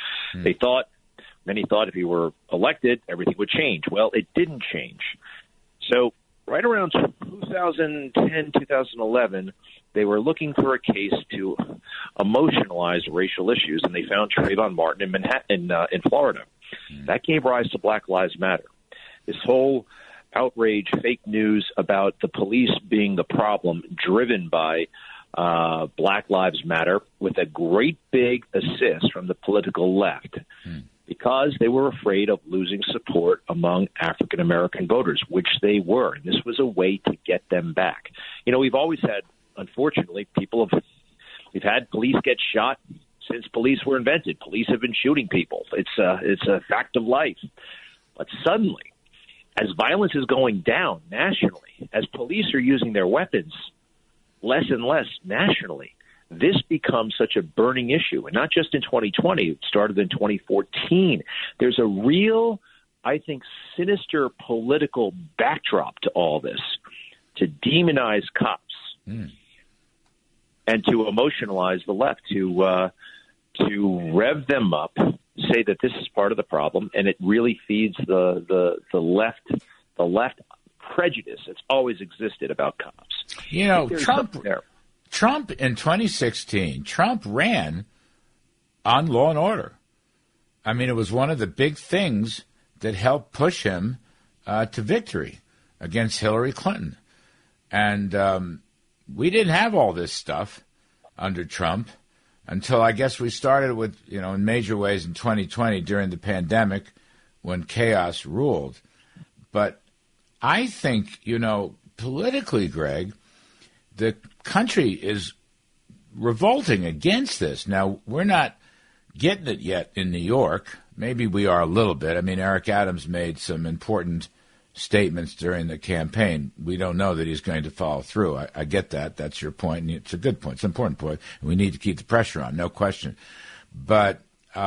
Many thought if he were elected, everything would change. Well, it didn't change. So right around 2010, 2011, they were looking for a case to emotionalize racial issues, and they found Trayvon Martin in Manhattan, in Florida. That gave rise to Black Lives Matter. This whole outrage, fake news about the police being the problem, driven by Black Lives Matter, with a great big assist from the political left, because they were afraid of losing support among African-American voters, which they were. And this was a way to get them back. We've always had, unfortunately, we've had police get shot since police were invented. Police have been shooting people. It's a fact of life. But suddenly, as violence is going down nationally, as police are using their weapons less and less nationally, this becomes such a burning issue. And not just in 2020, it started in 2014. There's a real, I think, sinister political backdrop to all this, to demonize cops and to emotionalize the left, to rev them up, say that this is part of the problem, and it really feeds the left prejudice that's always existed about cops. Trump in 2016, Trump ran on Law and Order. I mean, it was one of the big things that helped push him to victory against Hillary Clinton. And we didn't have all this stuff under Trump until I guess we started with, in major ways in 2020 during the pandemic when chaos ruled. But I think, politically, Greg, the country is revolting against this. Now, we're not getting it yet in New York. Maybe we are a little bit. I mean, Eric Adams made some important statements during the campaign. We don't know that he's going to follow through. I get that. That's your point, and it's a good point. It's an important point. We need to keep the pressure on, no question. But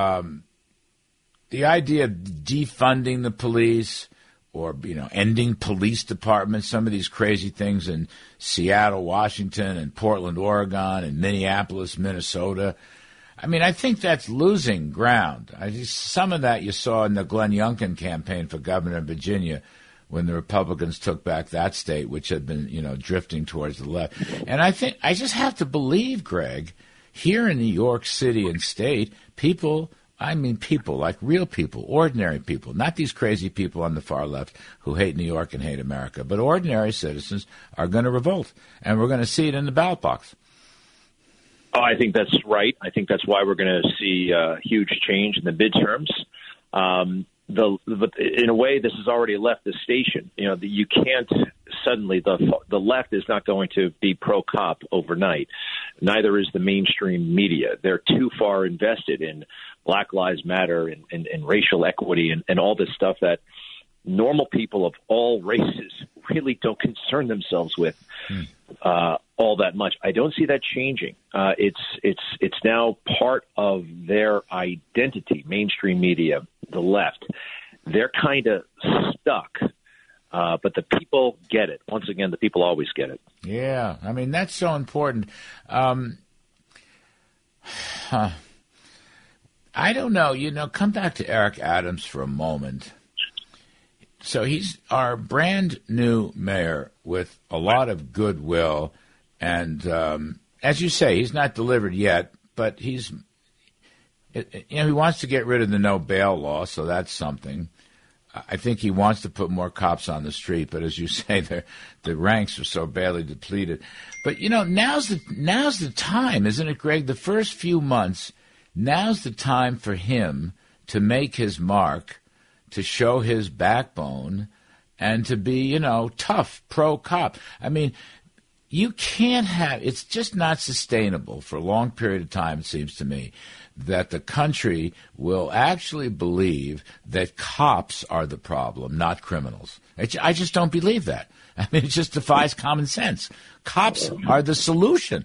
the idea of defunding the police or, ending police departments, some of these crazy things in Seattle, Washington, and Portland, Oregon, and Minneapolis, Minnesota. I mean, I think that's losing ground. Some of that you saw in the Glenn Youngkin campaign for governor of Virginia when the Republicans took back that state, which had been, drifting towards the left. And I just have to believe, Greg, here in New York City and state, people like real people, ordinary people, not these crazy people on the far left who hate New York and hate America, but ordinary citizens are going to revolt, and we're going to see it in the ballot box. Oh, I think that's right. I think that's why we're going to see huge change in the midterms. In a way, this has already left the station. You can't suddenly, the left is not going to be pro-cop overnight. Neither is the mainstream media. They're too far invested in Black Lives Matter and racial equity and all this stuff that normal people of all races really don't concern themselves with all that much. I don't see that changing. It's now part of their identity, mainstream media, the left. They're kind of stuck, but the people get it. Once again, the people always get it. Yeah, I mean, that's so important. I don't know. Come back to Eric Adams for a moment. So he's our brand new mayor with a lot of goodwill. And as you say, he's not delivered yet, but he wants to get rid of the no bail law, so that's something. I think he wants to put more cops on the street, but as you say, the ranks are so badly depleted. But now's the time, isn't it, Greg? The first few months, now's the time for him to make his mark, to show his backbone, and to be, tough, pro-cop. I mean, you can't have – it's just not sustainable for a long period of time, it seems to me, that the country will actually believe that cops are the problem, not criminals. I just don't believe that. I mean, it just defies common sense. Cops are the solution.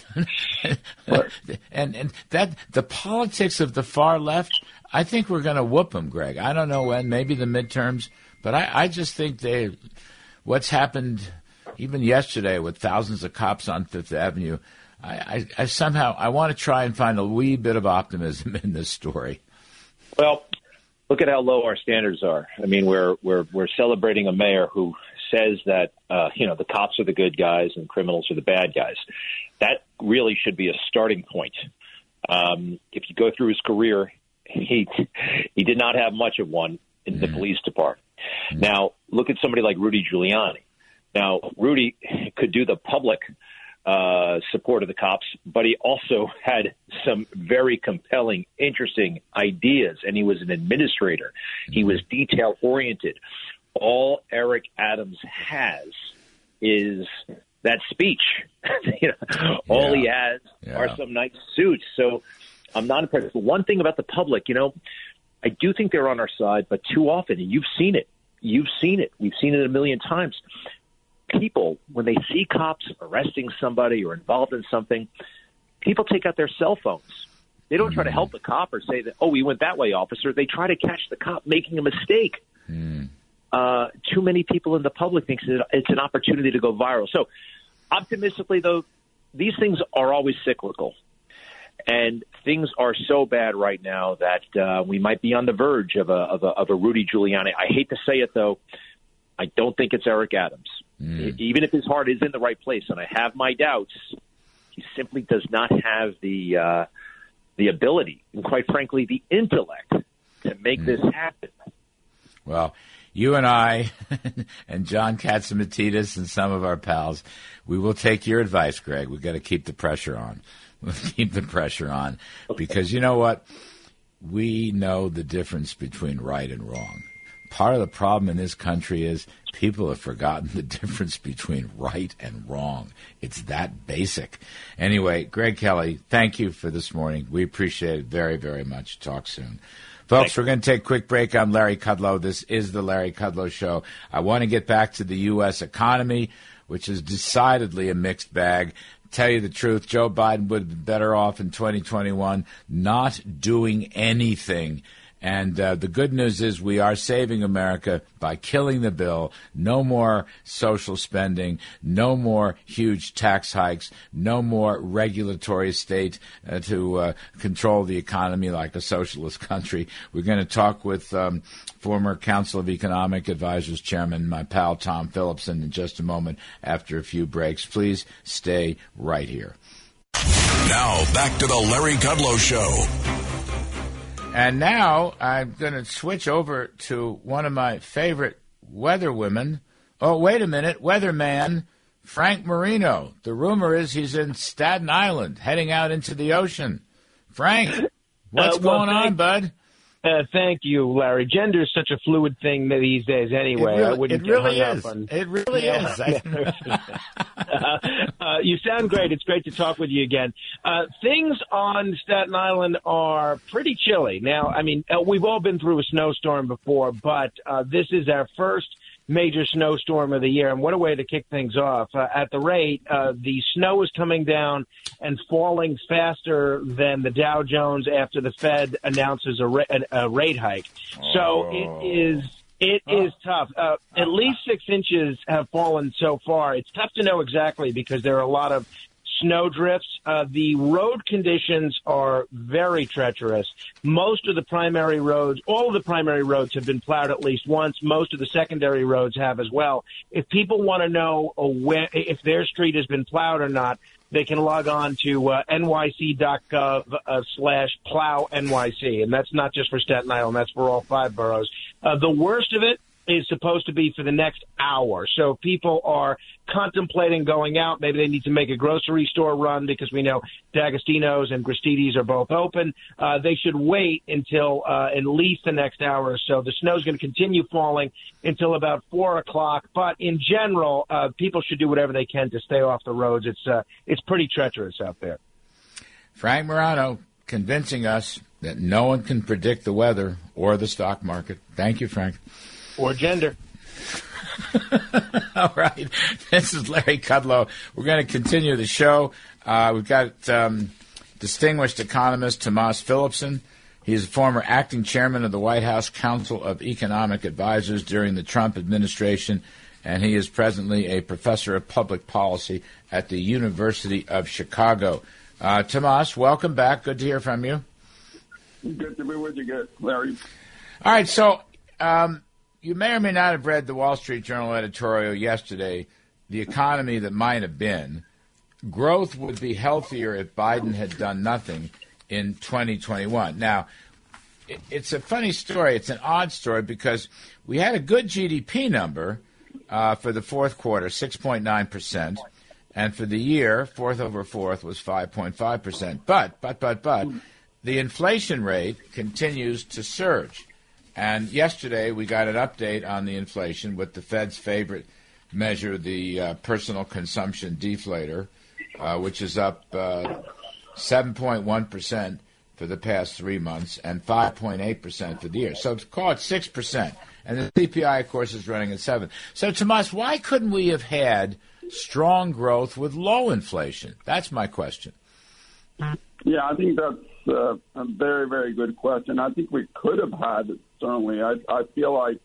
and that the politics of the far left, I think we're going to whoop them, Greg. I don't know when, maybe the midterms, but I just think what's happened even yesterday with thousands of cops on Fifth Avenue, I somehow want to try and find a wee bit of optimism in this story. Well, look at how low our standards are. I mean, we're celebrating a mayor who says that the cops are the good guys and criminals are the bad guys. That really should be a starting point. If you go through his career, he did not have much of one in the police department. Now, look at somebody like Rudy Giuliani. Now, Rudy could do the public support of the cops, but he also had some very compelling, interesting ideas, and he was an administrator. He was detail-oriented. All Eric Adams has is that speech. All he has are some nice suits. So I'm not impressed. But one thing about the public, I do think they're on our side, but too often, and you've seen it. We've seen it a million times. People, when they see cops arresting somebody or involved in something, people take out their cell phones. They don't try to help the cop or say that, oh, we went that way, officer. They try to catch the cop making a mistake. Too many people in the public think it's an opportunity to go viral. So optimistically, though, these things are always cyclical. And things are so bad right now that we might be on the verge of a Rudy Giuliani. I hate to say it, though. I don't think it's Eric Adams. Even if his heart is in the right place, and I have my doubts, he simply does not have the ability and, quite frankly, the intellect to make this happen. Well, you and I and John Katsimatidis and some of our pals, we will take your advice, Greg. We've got to keep the pressure on. We'll keep the pressure on because you know what? We know the difference between right and wrong. Part of the problem in this country is people have forgotten the difference between right and wrong. It's that basic. Anyway, Greg Kelly, thank you for this morning. We appreciate it very, very much. Talk soon. Folks, we're going to take a quick break. I'm Larry Kudlow. This is the Larry Kudlow Show. I want to get back to the U.S. economy, which is decidedly a mixed bag. Tell you the truth, Joe Biden would have been better off in 2021 not doing anything. And the good news is we are saving America by killing the bill. No more social spending, no more huge tax hikes, no more regulatory state to control the economy like a socialist country. We're going to talk with former Council of Economic Advisors Chairman, my pal Tom Phillipson, in just a moment after a few breaks. Please stay right here. Now, back to the Larry Kudlow Show. And now I'm going to switch over to one of my favorite weather women. Oh, wait a minute, weatherman Frank Marino. The rumor is he's in Staten Island, heading out into the ocean. Frank, what's going on, bud? Thank you, Larry. Gender is such a fluid thing these days anyway. It really is. You sound great. It's great to talk with you again. Things on Staten Island are pretty chilly. Now, I mean, we've all been through a snowstorm before, but this is our first major snowstorm of the year, and what a way to kick things off. At the rate, the snow is coming down and falling faster than the Dow Jones after the Fed announces a rate hike. So it is tough. At least 6 inches have fallen so far. It's tough to know exactly because there are a lot of snow drifts. The road conditions are very treacherous. Most of the primary roads, all of the primary roads have been plowed at least once. Most of the secondary roads have as well. If people want to know if their street has been plowed or not, they can log on to nyc.gov/plow NYC. And that's not just for Staten Island. That's for all 5 boroughs. The worst of it is supposed to be for the next hour. So if people are contemplating going out, maybe they need to make a grocery store run because we know D'Agostino's and Gristedes are both open. They should wait until at least the next hour or so. The snow's going to continue falling until about 4 o'clock. But in general, people should do whatever they can to stay off the roads. It's pretty treacherous out there. Frank Morano convincing us that no one can predict the weather or the stock market. Thank you, Frank. Or gender. All right. This is Larry Kudlow. We're going to continue the show. We've got distinguished economist Tomas Philipson. He is a former acting chairman of the White House Council of Economic Advisors during the Trump administration, and he is presently a professor of public policy at the University of Chicago. Tomas, welcome back. Good to hear from you. Good to be with you, Larry. All right. So, you may or may not have read the Wall Street Journal editorial yesterday, The Economy That Might Have Been. Growth would be healthier if Biden had done nothing in 2021. Now, it's a funny story. It's an odd story because we had a good GDP number for the fourth quarter, 6.9%. And for the year, fourth over fourth was 5.5%. But the inflation rate continues to surge. And yesterday we got an update on the inflation with the Fed's favorite measure, the personal consumption deflator, which is up 7.1% for the past 3 months and 5.8% for the year. So call it 6%. And the CPI, of course, is running at 7%. So, Tomas, why couldn't we have had strong growth with low inflation? That's my question. Yeah, I think that's a very, very good question. I think we could have had it, certainly. I feel like,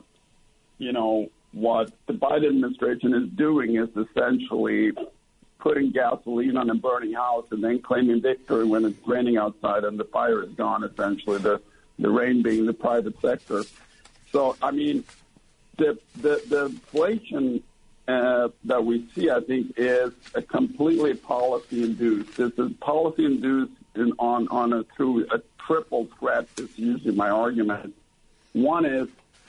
what the Biden administration is doing is essentially putting gasoline on a burning house and then claiming victory when it's raining outside and the fire is gone, essentially, the rain being the private sector. So, I mean, the inflation that we see, I think, is a completely policy-induced. This is policy-induced through a triple threat is usually my argument. One is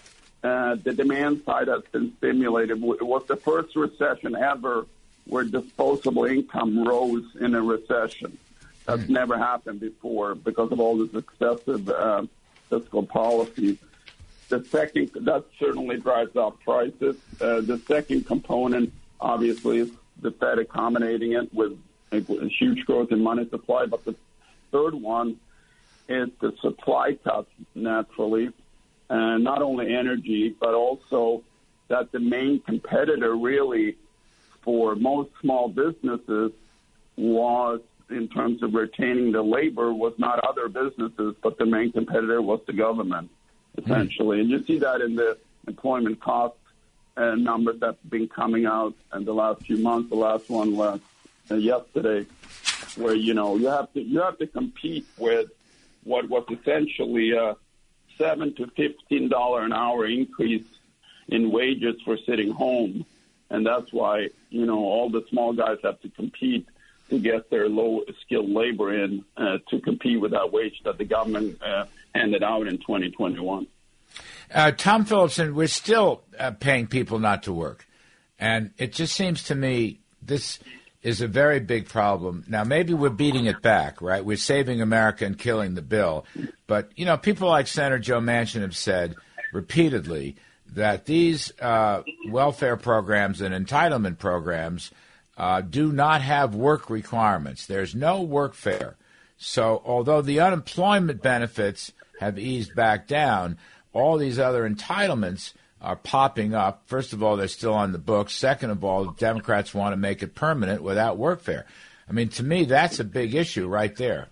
the demand side has been stimulated. It was the first recession ever where disposable income rose in a recession. That's never happened before because of all this excessive fiscal policy. The second, that certainly drives up prices. The second component, obviously, is the Fed accommodating it with a huge growth in money supply. But the third one is the supply cuts, naturally, and not only energy, but also that the main competitor really for most small businesses was, in terms of retaining the labor, was not other businesses, but the main competitor was the government, essentially. And you see that in the employment cost numbers that have been coming out in the last few months. The last one was yesterday, where you have to compete with what was essentially a $7 to $15 an hour increase in wages for sitting home, and that's why all the small guys have to compete to get their low-skilled labor in to compete with that wage that the government handed out in 2021. Tom Philipson, we're still paying people not to work, and it just seems to me this is a very big problem. Now, maybe we're beating it back, right? We're saving America and killing the bill. But, people like Senator Joe Manchin have said repeatedly that these welfare programs and entitlement programs do not have work requirements. There's no workfare. So although the unemployment benefits have eased back down, all these other entitlements are popping up. First of all, they're still on the books. Second of all, Democrats want to make it permanent without workfare. I mean, to me, that's a big issue right there.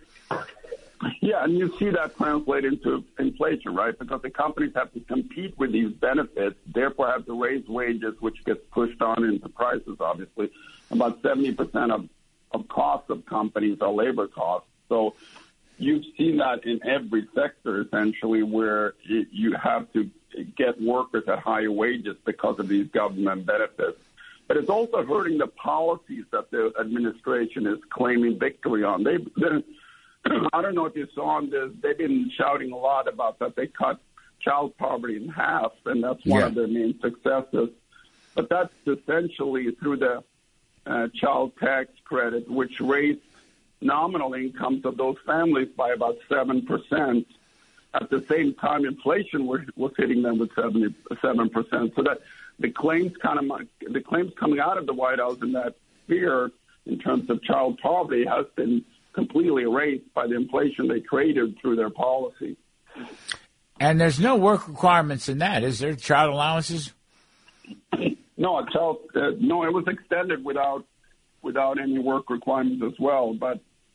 Yeah, and you see that translate into inflation, right? Because the companies have to compete with these benefits, therefore have to raise wages, which gets pushed on into prices, obviously. About 70% of of costs of companies are labor costs. So you've seen that in every sector, essentially, where you have to get workers at higher wages because of these government benefits. But it's also hurting the policies that the administration is claiming victory on. I don't know if you saw on this, they've been shouting a lot about that they cut child poverty in half, and that's one of their main successes. But that's essentially through the child tax credit, which raised nominal incomes of those families by about 7%. At the same time, inflation was hitting them with 7%. So that the claims coming out of the White House in that fear in terms of child poverty has been completely erased by the inflation they created through their policy. And there's no work requirements in that, is there? Child allowances? No, it was extended without any work requirements as well. But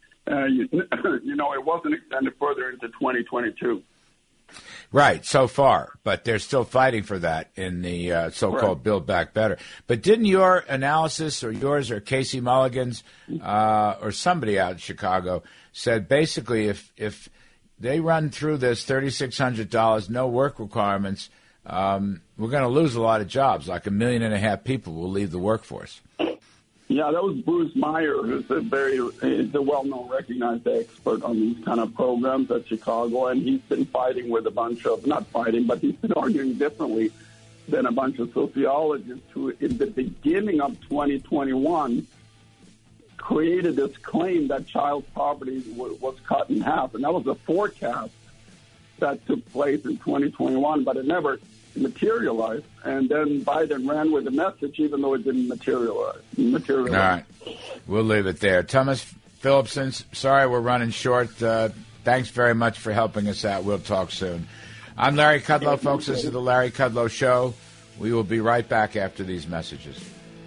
it wasn't extended further into 2022. Right, so far. But they're still fighting for that in the so-called Build Back Better. But didn't your analysis, or yours or Casey Mulligan's, or somebody out in Chicago, said basically if they run through this $3,600, no work requirements, we're going to lose a lot of jobs. Like 1.5 million people will leave the workforce. Yeah, that was Bruce Meyer, who's a well-known, recognized expert on these kind of programs at Chicago, and he's been fighting with but he's been arguing differently than a bunch of sociologists who, in the beginning of 2021, created this claim that child poverty was cut in half, and that was a forecast that took place in 2021, but it never materialized. And then Biden ran with the message, even though it didn't materialize. All right. We'll leave it there. Thomas Phillipson, sorry we're running short. Thanks very much for helping us out. We'll talk soon. I'm Larry Kudlow, folks. This is the Larry Kudlow Show. We will be right back after these messages.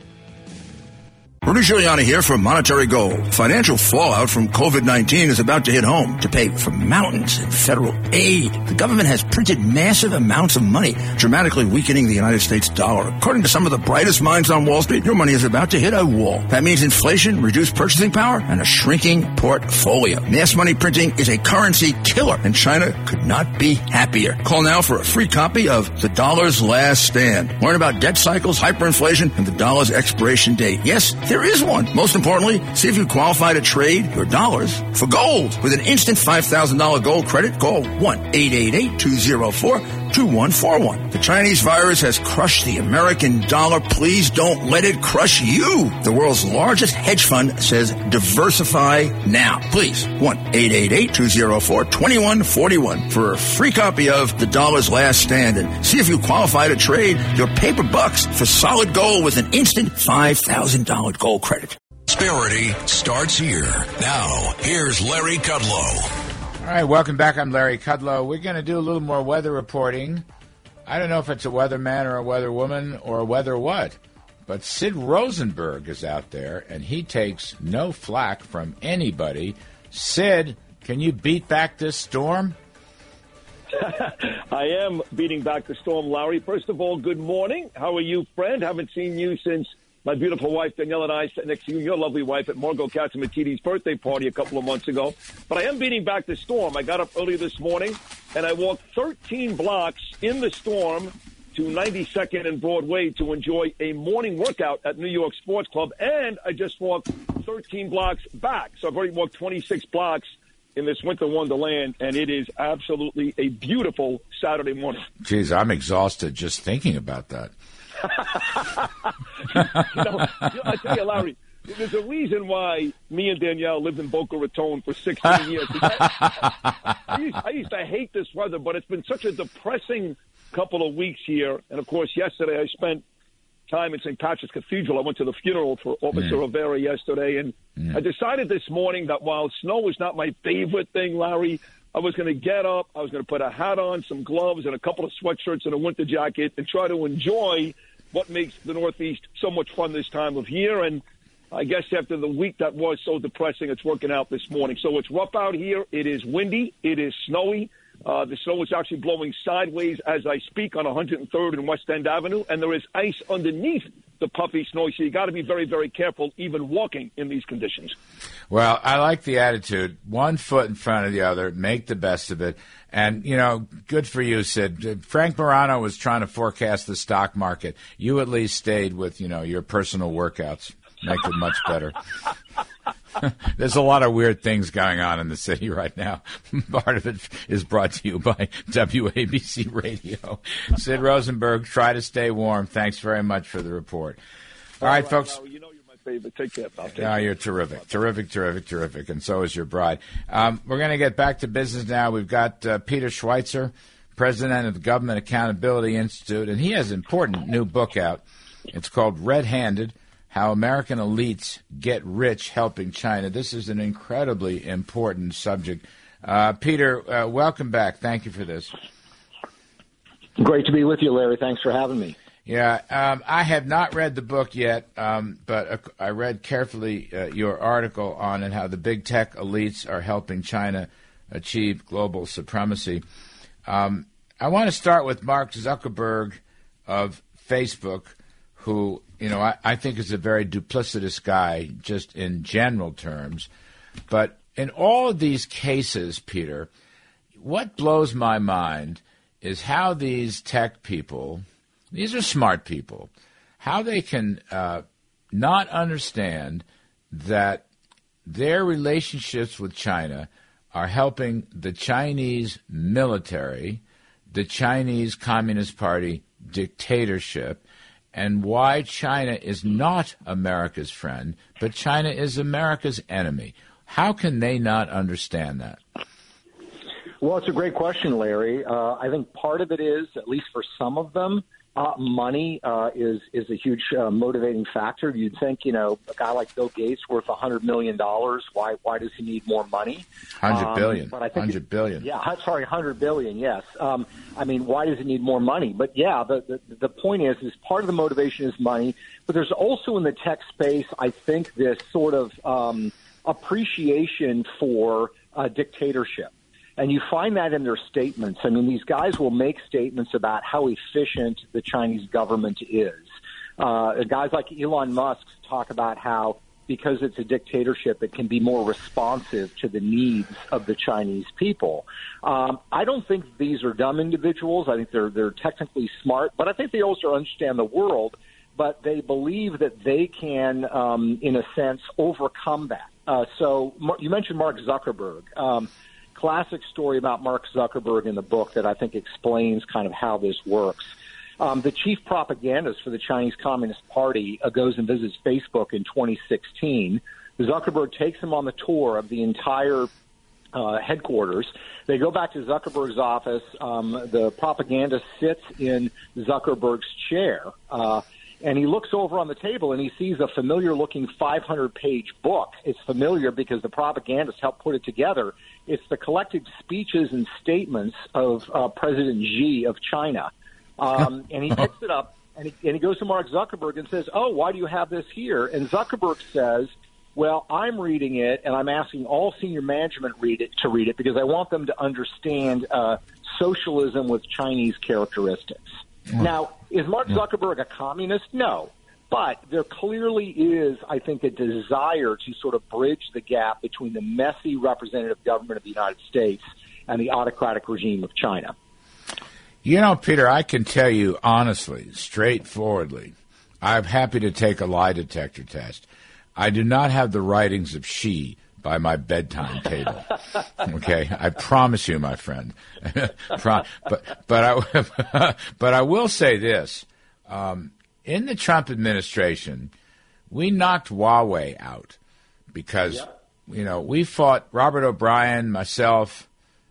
Rudy Giuliani here for Monetary Gold. Financial fallout from COVID-19 is about to hit home. To pay for mountains in federal aid, the government has printed massive amounts of money, dramatically weakening the United States dollar. According to some of the brightest minds on Wall Street, your money is about to hit a wall. That means inflation, reduced purchasing power, and a shrinking portfolio. Mass money printing is a currency killer, and China could not be happier. Call now for a free copy of The Dollar's Last Stand. Learn about debt cycles, hyperinflation, and the dollar's expiration date. Yes, there is one. Most importantly, see if you qualify to trade your dollars for gold. With an instant $5,000 gold credit, call 1-888-204-2141. The Chinese virus has crushed the American dollar. Please don't let it crush you. The world's largest hedge fund says diversify now. Please, 1-888-204-2141 for a free copy of The Dollar's Last Stand and see if you qualify to trade your paper bucks for solid gold with an instant $5,000 gold credit. Prosperity starts here. Now, here's Larry Kudlow. All right, welcome back. I'm Larry Kudlow. We're going to do a little more weather reporting. I don't know if it's a weatherman or a weatherwoman or a weather what, but Sid Rosenberg is out there, and he takes no flack from anybody. Sid, can you beat back this storm? I am beating back the storm, Larry. First of all, good morning. How are you, friend? Haven't seen you since my beautiful wife, Danielle, and I sat next to you and your lovely wife at Margot Catsimatidis' birthday party a couple of months ago. But I am beating back the storm. I got up early this morning, and I walked 13 blocks in the storm to 92nd and Broadway to enjoy a morning workout at New York Sports Club. And I just walked 13 blocks back. So I've already walked 26 blocks in this winter wonderland, and it is absolutely a beautiful Saturday morning. Geez, I'm exhausted just thinking about that. I tell you, Larry, there's a reason why me and Danielle lived in Boca Raton for 16 years. I used to hate this weather, but it's been such a depressing couple of weeks here. And, of course, yesterday I spent time in St. Patrick's Cathedral. I went to the funeral for Officer Rivera yesterday, and I decided this morning that while snow is not my favorite thing, Larry, I was going to get up, I was going to put a hat on, some gloves, and a couple of sweatshirts and a winter jacket and try to enjoy what makes the Northeast so much fun this time of year. And I guess after the week that was so depressing, it's working out this morning. So it's rough out here. It is windy. It is snowy. The snow is actually blowing sideways as I speak on 103rd and West End Avenue, and there is ice underneath the puffy snow, so you got to be very, very careful even walking in these conditions. Well, I like the attitude. One foot in front of the other, make the best of it. And, good for you, Sid. Frank Morano was trying to forecast the stock market. You at least stayed with, your personal workouts. Make it much better. There's a lot of weird things going on in the city right now. Part of it is brought to you by WABC Radio. Sid Rosenberg, try to stay warm. Thanks very much for the report. All right, folks. You're my favorite. Take care, pal. You're terrific. Terrific. And so is your bride. We're going to get back to business now. We've got Peter Schweitzer, president of the Government Accountability Institute, and he has an important new book out. It's called Red-Handed: How American Elites Get Rich Helping China. This is an incredibly important subject. Peter, welcome back. Thank you for this. Great to be with you, Larry. Thanks for having me. Yeah, I have not read the book yet, but I read carefully your article on it, how the big tech elites are helping China achieve global supremacy. I want to start with Mark Zuckerberg of Facebook, who, I think is a very duplicitous guy just in general terms. But in all of these cases, Peter, what blows my mind is how these tech people, these are smart people, how they can not understand that their relationships with China are helping the Chinese military, the Chinese Communist Party dictatorship, and why China is not America's friend, but China is America's enemy. How can they not understand that? Well, it's a great question, Larry. I think part of it is, at least for some of them, money is a huge motivating factor. You'd think, a guy like Bill Gates worth $100 million. Why does he need more money? $100 billion. But I think $100 billion. Yeah, sorry, $100 billion. Yes. Why does he need more money? But yeah, the point is part of the motivation is money. But there's also in the tech space, I think, this sort of appreciation for dictatorship. And you find that in their statements. These guys will make statements about how efficient the Chinese government is. Guys like Elon Musk talk about how, because it's a dictatorship, it can be more responsive to the needs of the Chinese people. I don't think these are dumb individuals. I think they're technically smart, but I think they also understand the world, but they believe that they can, in a sense, overcome that. So you mentioned Mark Zuckerberg. Classic story about Mark Zuckerberg in the book that I think explains kind of how this works. The chief propagandist for the Chinese Communist Party goes and visits Facebook in 2016. Zuckerberg takes him on the tour of the entire headquarters. They go back to Zuckerberg's office. The propagandist sits in Zuckerberg's chair, and he looks over on the table and he sees a familiar-looking 500-page book. It's familiar because the propagandist helped put it together. It's the collected speeches and statements of President Xi of China. And he picks it up and he goes to Mark Zuckerberg and says, "Oh, why do you have this here?" And Zuckerberg says, "Well, I'm reading it and I'm asking all senior management to read it because I want them to understand socialism with Chinese characteristics." Now, is Mark Zuckerberg a communist? No. But there clearly is, I think, a desire to sort of bridge the gap between the messy representative government of the United States and the autocratic regime of China. Peter, I can tell you honestly, straightforwardly, I'm happy to take a lie detector test. I do not have the writings of Xi by my bedtime table. Okay, I promise you, my friend. but I will say this: in the Trump administration, we knocked Huawei out because we fought Robert O'Brien, myself,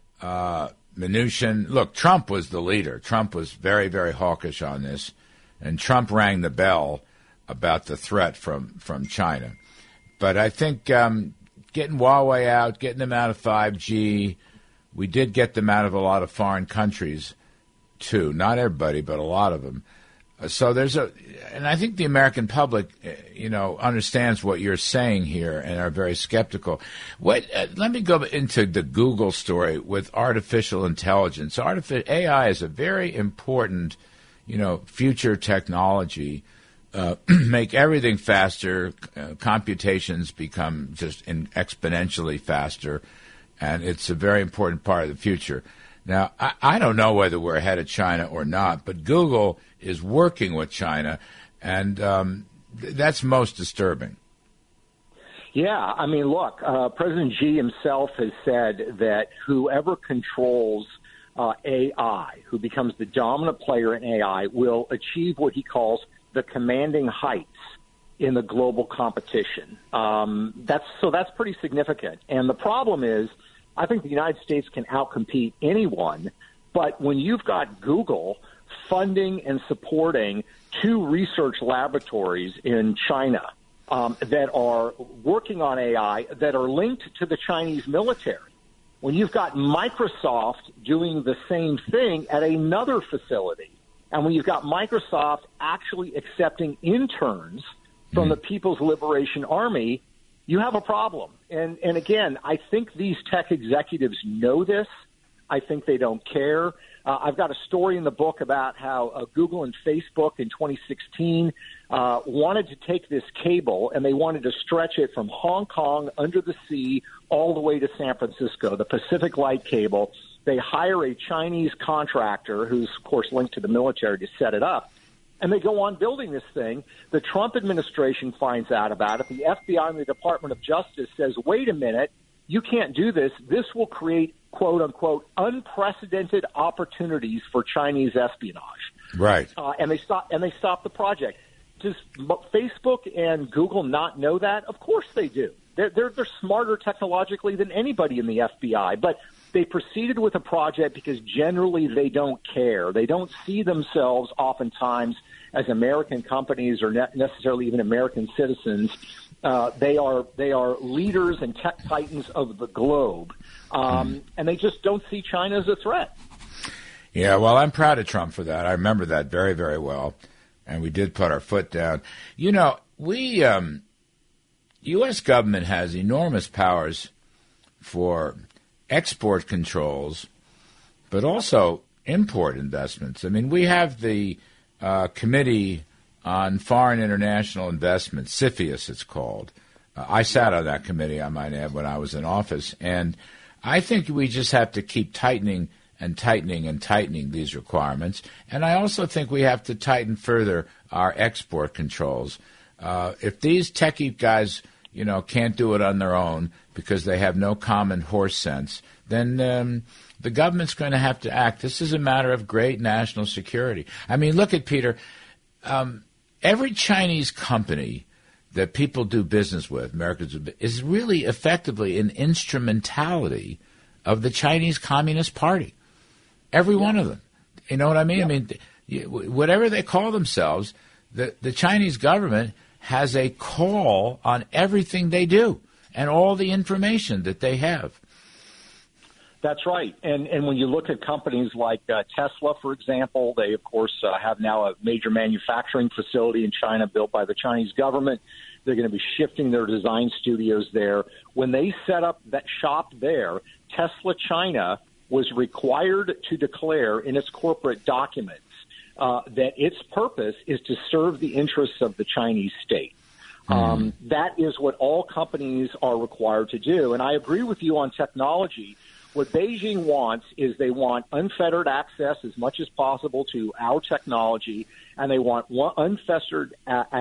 Mnuchin. Look, Trump was the leader. Trump was very, very hawkish on this, and Trump rang the bell about the threat from China. But I think getting Huawei out, getting them out of 5G, we did get them out of a lot of foreign countries, too. Not everybody, but a lot of them. So and I think the American public, understands what you're saying here and are very skeptical. Let me go into the Google story with artificial intelligence. AI is a very important, future technology. Make everything faster. Computations become just exponentially faster, and it's a very important part of the future. Now, I don't know whether we're ahead of China or not, but Google is working with China, and that's most disturbing. Yeah, I mean, look, President Xi himself has said that whoever controls AI, who becomes the dominant player in AI, will achieve what he calls the commanding heights in the global competition. That's pretty significant. And the problem is, I think the United States can outcompete anyone, but when you've got Google funding and supporting 2 research laboratories in China that are working on AI that are linked to the Chinese military, when you've got Microsoft doing the same thing at another facility, and when you've got Microsoft actually accepting interns from the People's Liberation Army, you have a problem. And again, I think these tech executives know this. I think they don't care. I've got a story in the book about how Google and Facebook in 2016 wanted to take this cable, and they wanted to stretch it from Hong Kong under the sea all the way to San Francisco, the Pacific Light Cable. They hire a Chinese contractor who's, of course, linked to the military to set it up. And they go on building this thing. The Trump administration finds out about it. The FBI and the Department of Justice says, wait a minute, you can't do this. This will create, quote unquote, unprecedented opportunities for Chinese espionage. Right. And they stop the project. Does Facebook and Google not know that? Of course they do. They're smarter technologically than anybody in the FBI. But they proceeded with a project because generally they don't care. They don't see themselves oftentimes as American companies or necessarily even American citizens. They are leaders and tech titans of the globe, and they just don't see China as a threat. Yeah, well, I'm proud of Trump for that. I remember that very, very well, and we did put our foot down. U.S. government has enormous powers for export controls, but also import investments. I mean, we have the Committee on Foreign International Investment, CFIUS it's called. I sat on that committee, I might add, when I was in office, and I think we just have to keep tightening these requirements, and I also think we have to tighten further our export controls. If these techie guys, can't do it on their own because they have no common horse sense, then the government's going to have to act. This is a matter of great national security. I mean, look at Peter. Every Chinese company that people do business with, Americans, is really effectively an instrumentality of the Chinese Communist Party. Every one of them. You know what I mean? Yeah. I mean, whatever they call themselves, the Chinese government has a call on everything they do and all the information that they have. That's right. And when you look at companies like Tesla, for example, they, of course, have now a major manufacturing facility in China built by the Chinese government. They're going to be shifting their design studios there. When they set up that shop there, Tesla China was required to declare in its corporate documents that its purpose is to serve the interests of the Chinese state. That is what all companies are required to do. And I agree with you on technology. What Beijing wants is they want unfettered access as much as possible to our technology, and they want unfettered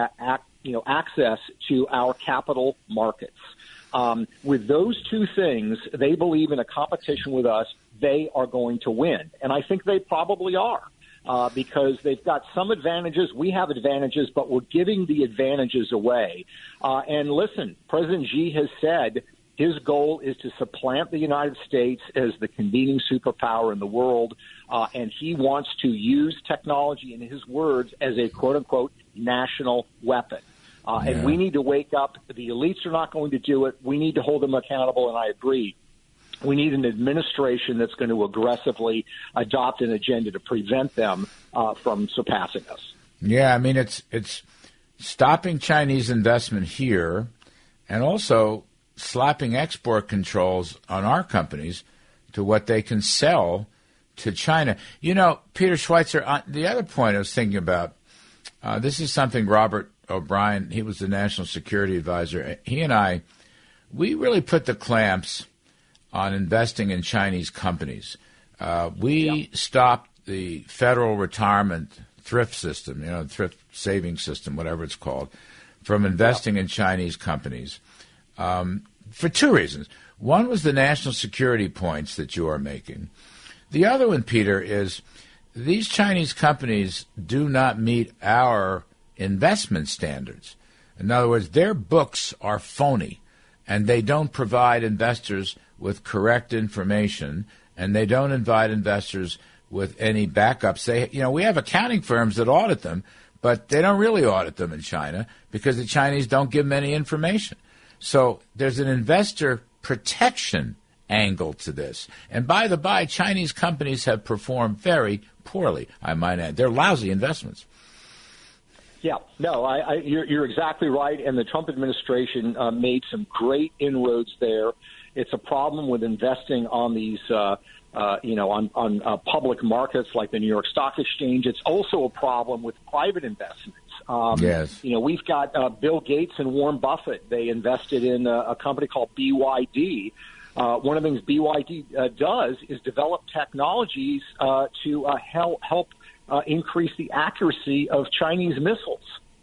access to our capital markets. With those two things, they believe in a competition with us, they are going to win. And I think they probably are because they've got some advantages. We have advantages, but we're giving the advantages away. And listen, President Xi has said his goal is to supplant the United States as the convening superpower in the world, and he wants to use technology, in his words, as a quote-unquote national weapon. And we need to wake up. The elites are not going to do it. We need to hold them accountable, and I agree. We need an administration that's going to aggressively adopt an agenda to prevent them from surpassing us. Yeah, I mean, it's stopping Chinese investment here and also slapping export controls on our companies to what they can sell to China. You know, Peter Schweizer, the other point I was thinking about, this is something Robert O'Brien, he was the National Security Advisor, he and I, we really put the clamps on investing in Chinese companies. We stopped the federal retirement thrift system, thrift saving system, whatever it's called, from investing in Chinese companies for two reasons. One was the national security points that you are making. The other one, Peter, is these Chinese companies do not meet our investment standards. In other words, their books are phony, and they don't provide investors with correct information, and they don't invite investors with any backups. We have accounting firms that audit them, but they don't really audit them in China because the Chinese don't give them any information. So there's an investor protection angle to this. And by the by, Chinese companies have performed very poorly, I might add. They're lousy investments. Yeah, no, you're exactly right. And the Trump administration made some great inroads there. It's a problem with investing on these, on public markets like the New York Stock Exchange. It's also a problem with private investments. Yes. We've got Bill Gates and Warren Buffett. They invested in a company called BYD. One of the things BYD does is develop technologies to help increase the accuracy of Chinese missiles.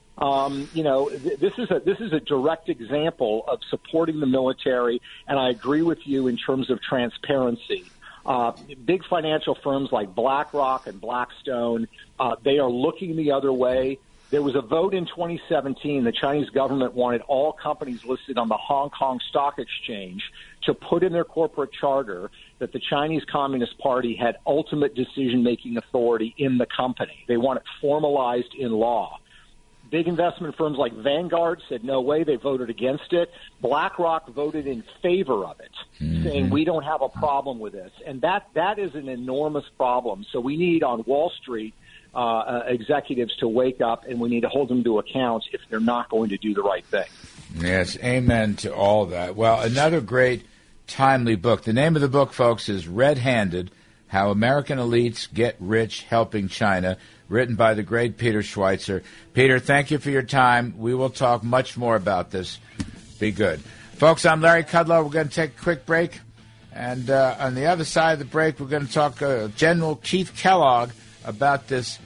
This is a direct example of supporting the military, and I agree with you in terms of transparency. Big financial firms like BlackRock and Blackstone, they are looking the other way. There was a vote in 2017. The Chinese government wanted all companies listed on the Hong Kong Stock Exchange to put in their corporate charter that the Chinese Communist Party had ultimate decision-making authority in the company. They want it formalized in law. Big investment firms like Vanguard said no way. They voted against it. BlackRock voted in favor of it, saying we don't have a problem with this. And that is an enormous problem. So we need on Wall Street executives to wake up, and we need to hold them to account if they're not going to do the right thing. Yes, amen to all that. Well, another great, timely book. The name of the book, folks, is Red-Handed, How American Elites Get Rich Helping China, written by the great Peter Schweizer. Peter, thank you for your time. We will talk much more about this. Be good. Folks, I'm Larry Kudlow. We're going to take a quick break. And on the other side of the break, we're going to talk General Keith Kellogg about this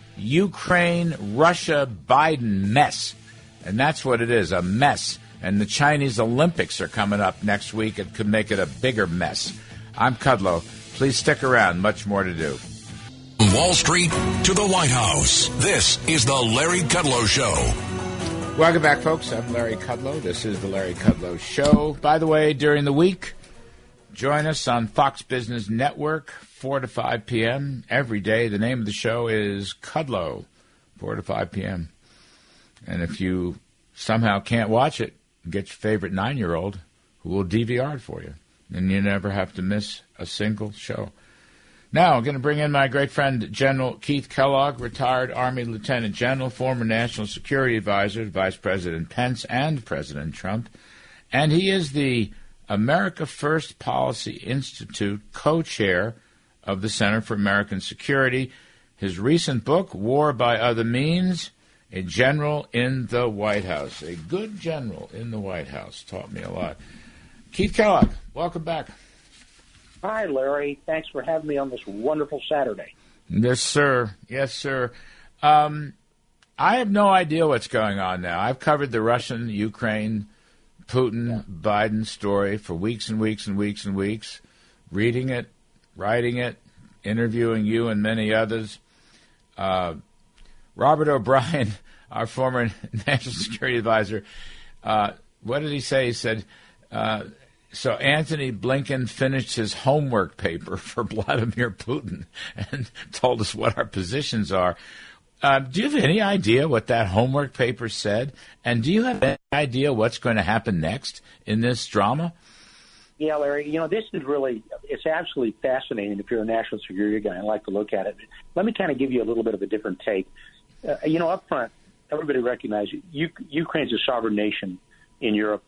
Ukraine-Russia-Biden mess. And that's what it is, a mess. And the Chinese Olympics are coming up next week. It could make it a bigger mess. I'm Kudlow. Please stick around. Much more to do. From Wall Street to the White House, this is the Larry Kudlow Show. Welcome back, folks. I'm Larry Kudlow. This is the Larry Kudlow Show. By the way, during the week, join us on Fox Business Network, 4 to 5 p.m. every day. The name of the show is Kudlow, 4 to 5 p.m. And if you somehow can't watch it, get your favorite 9-year-old who will DVR it for you. And you never have to miss a single show. Now, I'm going to bring in my great friend, General Keith Kellogg, retired Army Lieutenant General, former National Security Advisor to Vice President Pence and President Trump. And he is the America First Policy Institute co-chair of the Center for American Security. His recent book, War by Other Means, A General in the White House. A good general in the White House. Taught me a lot. Keith Kellogg, welcome back. Hi, Larry. Thanks for having me on this wonderful Saturday. Yes, sir. Yes, sir. I have no idea what's going on now. I've covered the Russian, Ukraine, Putin, Biden story for weeks and weeks and weeks and weeks, reading it, writing it, interviewing you and many others. Robert O'Brien, our former National Security Advisor, what did he say? He said, so Anthony Blinken finished his homework paper for Vladimir Putin and told us what our positions are. Do you have any idea what that homework paper said? And do you have any idea what's going to happen next in this drama? Yeah, Larry, this is it's absolutely fascinating if you're a national security guy and like to look at it. Let me kind of give you a little bit of a different take. Up front, everybody recognizes Ukraine's a sovereign nation in Europe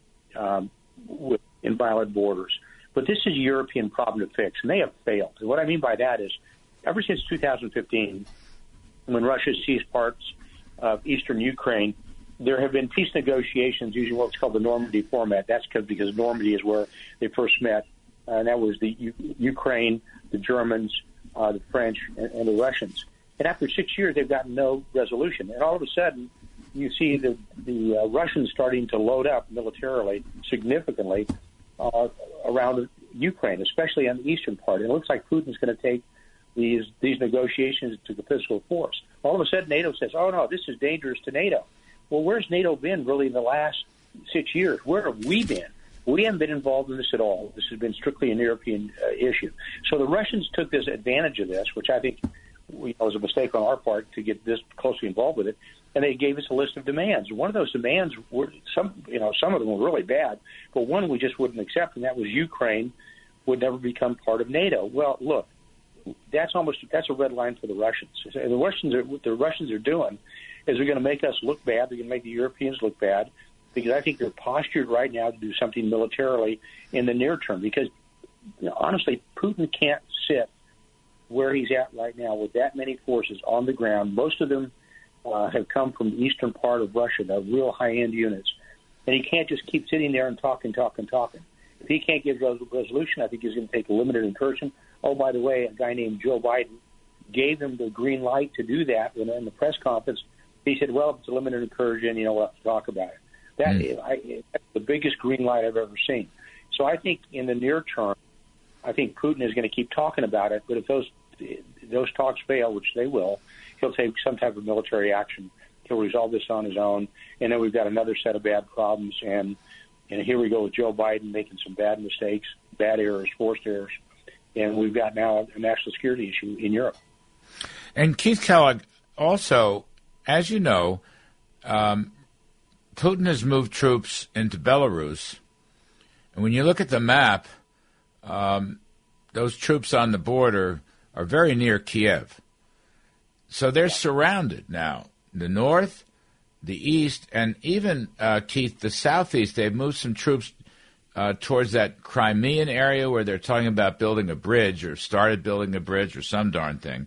with inviolate borders. But this is a European problem to fix, and they have failed. And what I mean by that is, ever since 2015, when Russia seized parts of eastern Ukraine, there have been peace negotiations using what's called the Normandy format. That's because Normandy is where they first met, and that was the Ukraine, the Germans, the French, and the Russians. And after 6 years, they've gotten no resolution. And all of a sudden, you see the Russians starting to load up militarily significantly around Ukraine, especially on the eastern part. And it looks like Putin's going to take these negotiations to the physical force. All of a sudden, NATO says, oh, no, this is dangerous to NATO. Well, where's NATO been really in the last 6 years? Where have we been? We haven't been involved in this at all. This has been strictly an European issue. So the Russians took this advantage of this, which I think was a mistake on our part to get this closely involved with it, and they gave us a list of demands. One of those demands were some of them were really bad, but one we just wouldn't accept, and that was Ukraine would never become part of NATO. Well, look, that's a red line for the Russians. And what the Russians are doing is they're going to make us look bad. They're going to make the Europeans look bad, because I think they're postured right now to do something militarily in the near term. Because honestly, Putin can't sit where he's at right now with that many forces on the ground. Most of them have come from the eastern part of Russia, the real high-end units. And he can't just keep sitting there and talking. If he can't give resolution, I think he's going to take a limited incursion. Oh, by the way, a guy named Joe Biden gave him the green light to do that. And in the press conference, he said, well, if it's a limited incursion, we'll have to talk about it. That's the biggest green light I've ever seen. So I think in the near term, I think Putin is going to keep talking about it. But if those talks fail, which they will, he'll take some type of military action. He'll resolve this on his own. And then we've got another set of bad problems. And here we go with Joe Biden making some bad mistakes, bad errors, forced errors. And we've got now a national security issue in Europe. And Keith Kellogg, also, as you know, Putin has moved troops into Belarus. And when you look at the map, those troops on the border are very near Kiev. So they're surrounded now. The north, the east, and even, Keith, the southeast. They've moved some troops towards that Crimean area where they're talking about building a bridge or started building a bridge or some darn thing.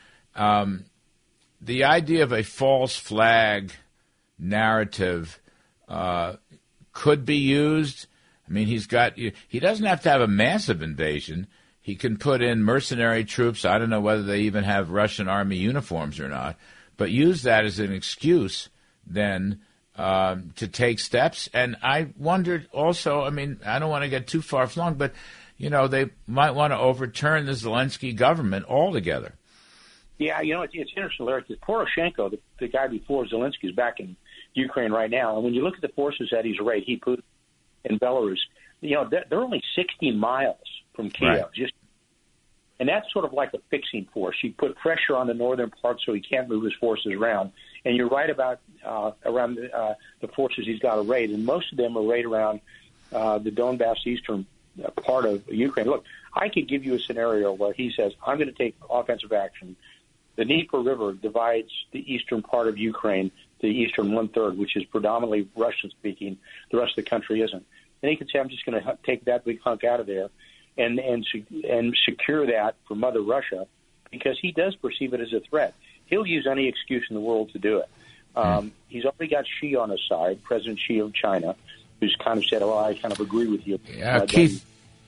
The idea of a false flag narrative could be used. I mean, he doesn't have to have a massive invasion. He can put in mercenary troops. I don't know whether they even have Russian army uniforms or not, but use that as an excuse then to take steps. And I wondered also, I mean, I don't want to get too far flung, but, they might want to overturn the Zelensky government altogether. Yeah, it's interesting, Larry, because Poroshenko, the guy before Zelensky, is back in Ukraine right now. And when you look at the forces that he's arrayed, he put in Belarus, they're only 60 miles from Kiev. Right. And that's sort of like a fixing force. You put pressure on the northern part so he can't move his forces around. And you're right about around the forces he's got arrayed. And most of them are arrayed around the Donbass eastern part of Ukraine. Look, I could give you a scenario where he says, I'm going to take offensive action. The Dnieper River divides the eastern part of Ukraine, the eastern one-third, which is predominantly Russian-speaking. The rest of the country isn't. And he could say, I'm just going to take that big hunk out of there and secure that for Mother Russia, because he does perceive it as a threat. He'll use any excuse in the world to do it. He's already got Xi on his side, President Xi of China, who's kind of said, I kind of agree with you. Keith,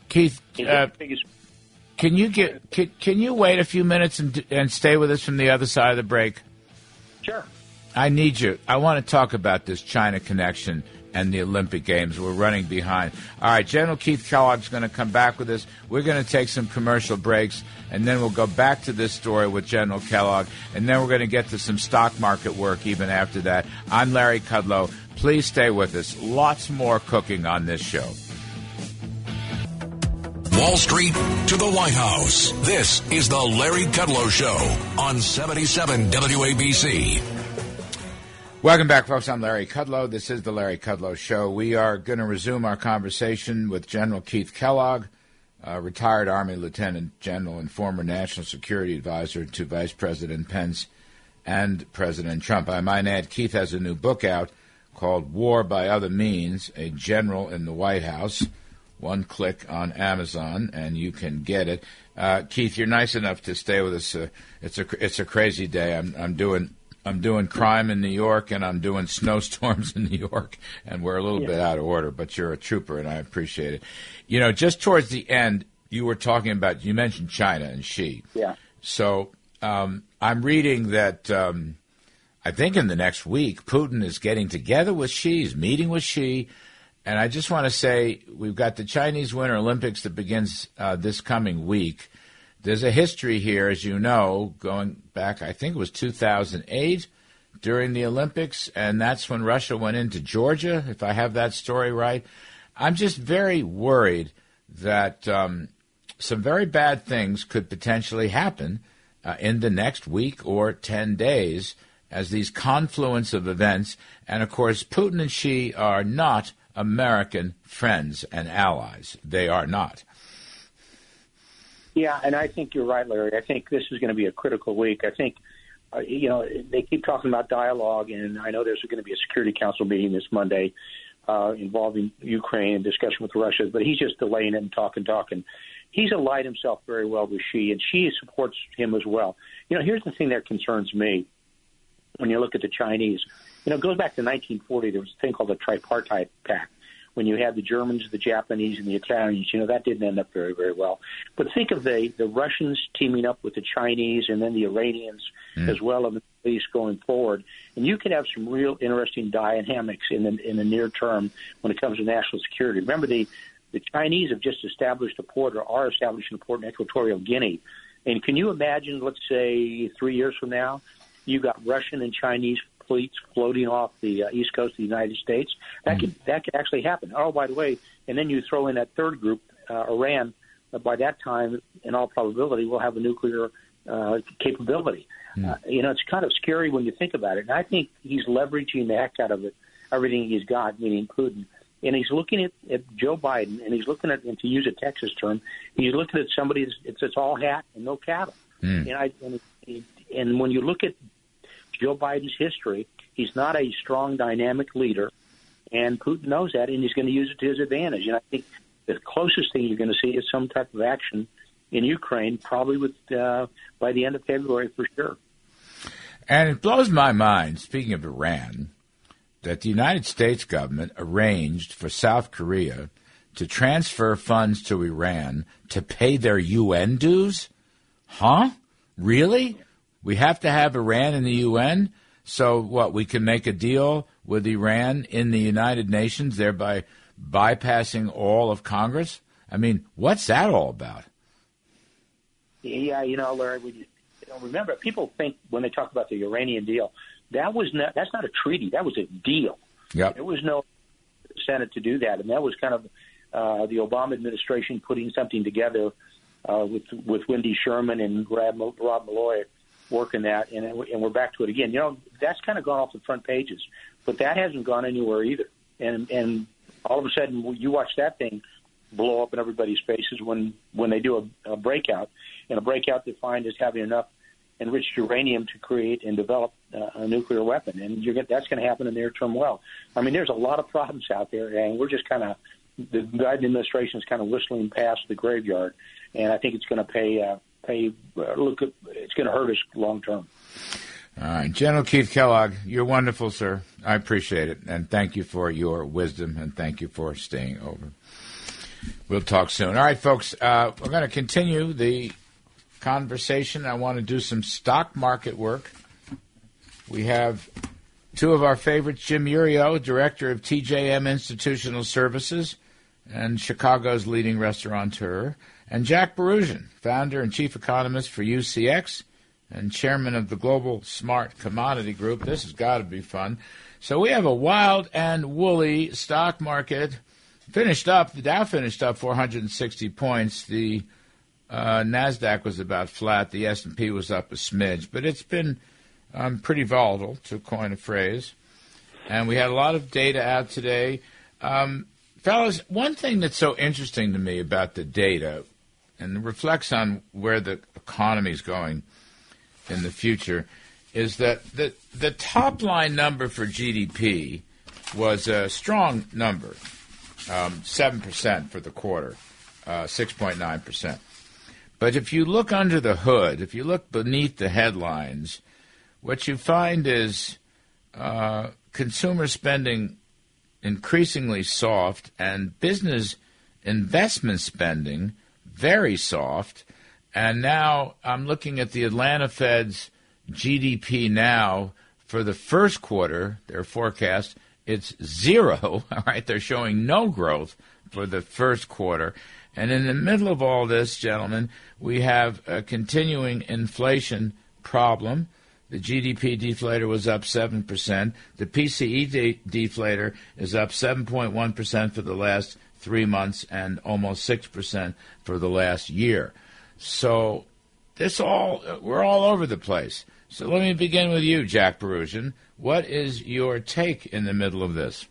can you wait a few minutes and stay with us from the other side of the break? Sure. I need you. I want to talk about this China connection and the Olympic Games. We're running behind. All right, General Keith Kellogg's going to come back with us. We're going to take some commercial breaks, and then we'll go back to this story with General Kellogg, and then we're going to get to some stock market work even after that. I'm Larry Kudlow. Please stay with us. Lots more cooking on this show. Wall Street to the White House. This is the Larry Kudlow Show on 77 WABC. Welcome back, folks. I'm Larry Kudlow. This is the Larry Kudlow Show. We are going to resume our conversation with General Keith Kellogg, retired Army Lieutenant General and former National Security Advisor to Vice President Pence. and President Trump. I might add, Keith has a new book out called War by Other Means, A General in the White House. One click on Amazon, and you can get it. Keith, you're nice enough to stay with us. It's a crazy day. I'm doing crime in New York, and I'm doing snowstorms in New York, and we're a little bit out of order. But you're a trooper, and I appreciate it. You know, just towards the end, you mentioned China and Xi. Yeah. So I'm reading that I think in the next week, Putin is getting together with Xi, he's meeting with Xi. And I just want to say we've got the Chinese Winter Olympics that begins this coming week. There's a history here, as you know, going back, I think it was 2008 during the Olympics, and that's when Russia went into Georgia, if I have that story right. I'm just very worried that some very bad things could potentially happen in the next week or 10 days as these confluence of events. And, of course, Putin and Xi are not American friends and allies. They are not. Yeah, and I think you're right, Larry. I think this is going to be a critical week. I think, they keep talking about dialogue, and I know there's going to be a Security Council meeting this Monday involving Ukraine and discussion with Russia, but he's just delaying it and talking. He's allied himself very well with Xi, and Xi supports him as well. You know, here's the thing that concerns me when you look at the Chinese. You know, it goes back to 1940. There was a thing called the Tripartite Pact, when you had the Germans, the Japanese, and the Italians. You know, that didn't end up very, very well. But think of the Russians teaming up with the Chinese and then the Iranians as well in the Middle East going forward. And you could have some real interesting dynamics in the near term when it comes to national security. Remember, the Chinese have just established a port or are establishing a port in Equatorial Guinea. And can you imagine, let's say 3 years from now, you've got Russian and Chinese fleets floating off the east coast of the United States? That could actually happen. Oh, by the way, and then you throw in that third group, Iran. By that time, in all probability, will have a nuclear capability. It's kind of scary when you think about it. And I think he's leveraging the heck out of it, everything he's got, meaning Putin. And he's looking at Joe Biden, and he's looking at, and to use a Texas term, he's looking at somebody that's all hat and no cattle. And when you look at Joe Biden's history, he's not a strong, dynamic leader, and Putin knows that, and he's going to use it to his advantage. And I think the closest thing you're going to see is some type of action in Ukraine, probably by the end of February for sure. And it blows my mind, speaking of Iran, that the United States government arranged for South Korea to transfer funds to Iran to pay their UN dues? Huh? Really? We have to have Iran in the UN? So what, we can make a deal with Iran in the United Nations, thereby bypassing all of Congress? I mean, what's that all about? Yeah, Larry, remember, people think when they talk about the Iranian deal, that's not a treaty. That was a deal. Yep. There was no Senate to do that, and that was kind of the Obama administration putting something together with Wendy Sherman and Rob Malloy working that, and we're back to it again. That's kind of gone off the front pages, but that hasn't gone anywhere either. And all of a sudden, you watch that thing blow up in everybody's faces when they do a breakout, and a breakout defined as having enough enriched uranium to create and develop a nuclear weapon, and that's going to happen in the near term. Well, I mean, there's a lot of problems out there, and we're just kind of the Biden administration is kind of whistling past the graveyard, and I think it's going to it's going to hurt us long term. All right, General Keith Kellogg, you're wonderful, sir. I appreciate it, and thank you for your wisdom, and thank you for staying over. We'll talk soon. All right, folks, we're going to continue the conversation. I want to do some stock market work. We have two of our favorites, Jim Urio, director of TJM Institutional Services and Chicago's leading restaurateur, and Jack Berusian, founder and chief economist for UCX and chairman of the Global Smart Commodity Group. This has got to be fun. So we have a wild and woolly stock market. The Dow finished up 460 points. The NASDAQ was about flat. The S&P was up a smidge. But it's been pretty volatile, to coin a phrase. And we had a lot of data out today. Fellas, one thing that's so interesting to me about the data, and reflects on where the economy is going in the future, is that the top line number for GDP was a strong number, 7% for the quarter, 6.9%. But if you look under the hood, if you look beneath the headlines, what you find is consumer spending increasingly soft and business investment spending very soft. And now I'm looking at the Atlanta Fed's GDP now for the first quarter, their forecast, it's 0, all right? They're showing no growth for the first quarter. And in the middle of all this, gentlemen, we have a continuing inflation problem. The GDP deflator was up 7%. The PCE deflator is up 7.1% for the last 3 months and almost 6% for the last year. So we're all over the place. So let me begin with you, Jack Barusian. What is your take in the middle of this?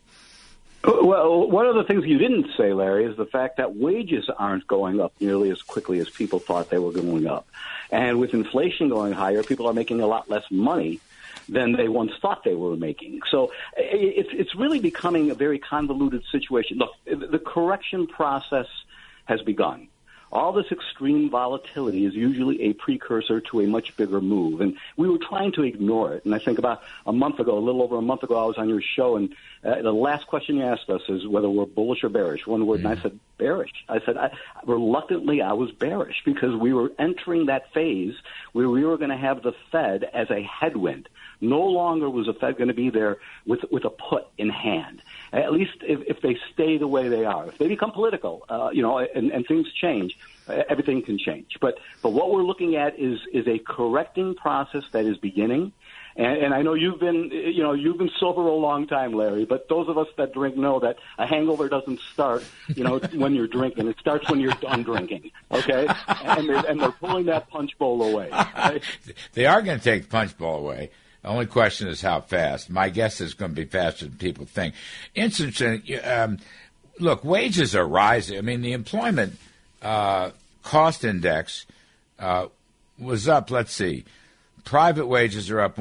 Well, one of the things you didn't say, Larry, is the fact that wages aren't going up nearly as quickly as people thought they were going up. And with inflation going higher, people are making a lot less money than they once thought they were making. So it's really becoming a very convoluted situation. Look, the correction process has begun. All this extreme volatility is usually a precursor to a much bigger move. And we were trying to ignore it. And I think about a little over a month ago, I was on your show, and the last question you asked us is whether we're bullish or bearish. One word, and I said bearish. I said, reluctantly, I was bearish because we were entering that phase where we were going to have the Fed as a headwind. No longer was the Fed going to be there with a put in hand. At least if they stay the way they are. If they become political, and things change, everything can change. But what we're looking at is a correcting process that is beginning. And I know you've been sober a long time, Larry. But those of us that drink know that a hangover doesn't start, when you're drinking. It starts when you're done drinking. Okay, and they're pulling that punch bowl away. Right? They are going to take the punch bowl away. The only question is how fast. My guess is going to be faster than people think. Interesting. Look, wages are rising. I mean, the employment cost index was up, let's see. Private wages are up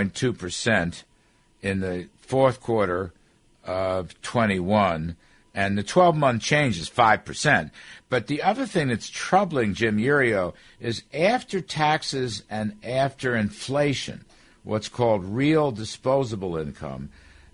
1.2% in the fourth quarter of 21, and the 12-month change is 5%. But the other thing that's troubling, Jim Iuorio, is after taxes and after inflation, what's called real disposable income,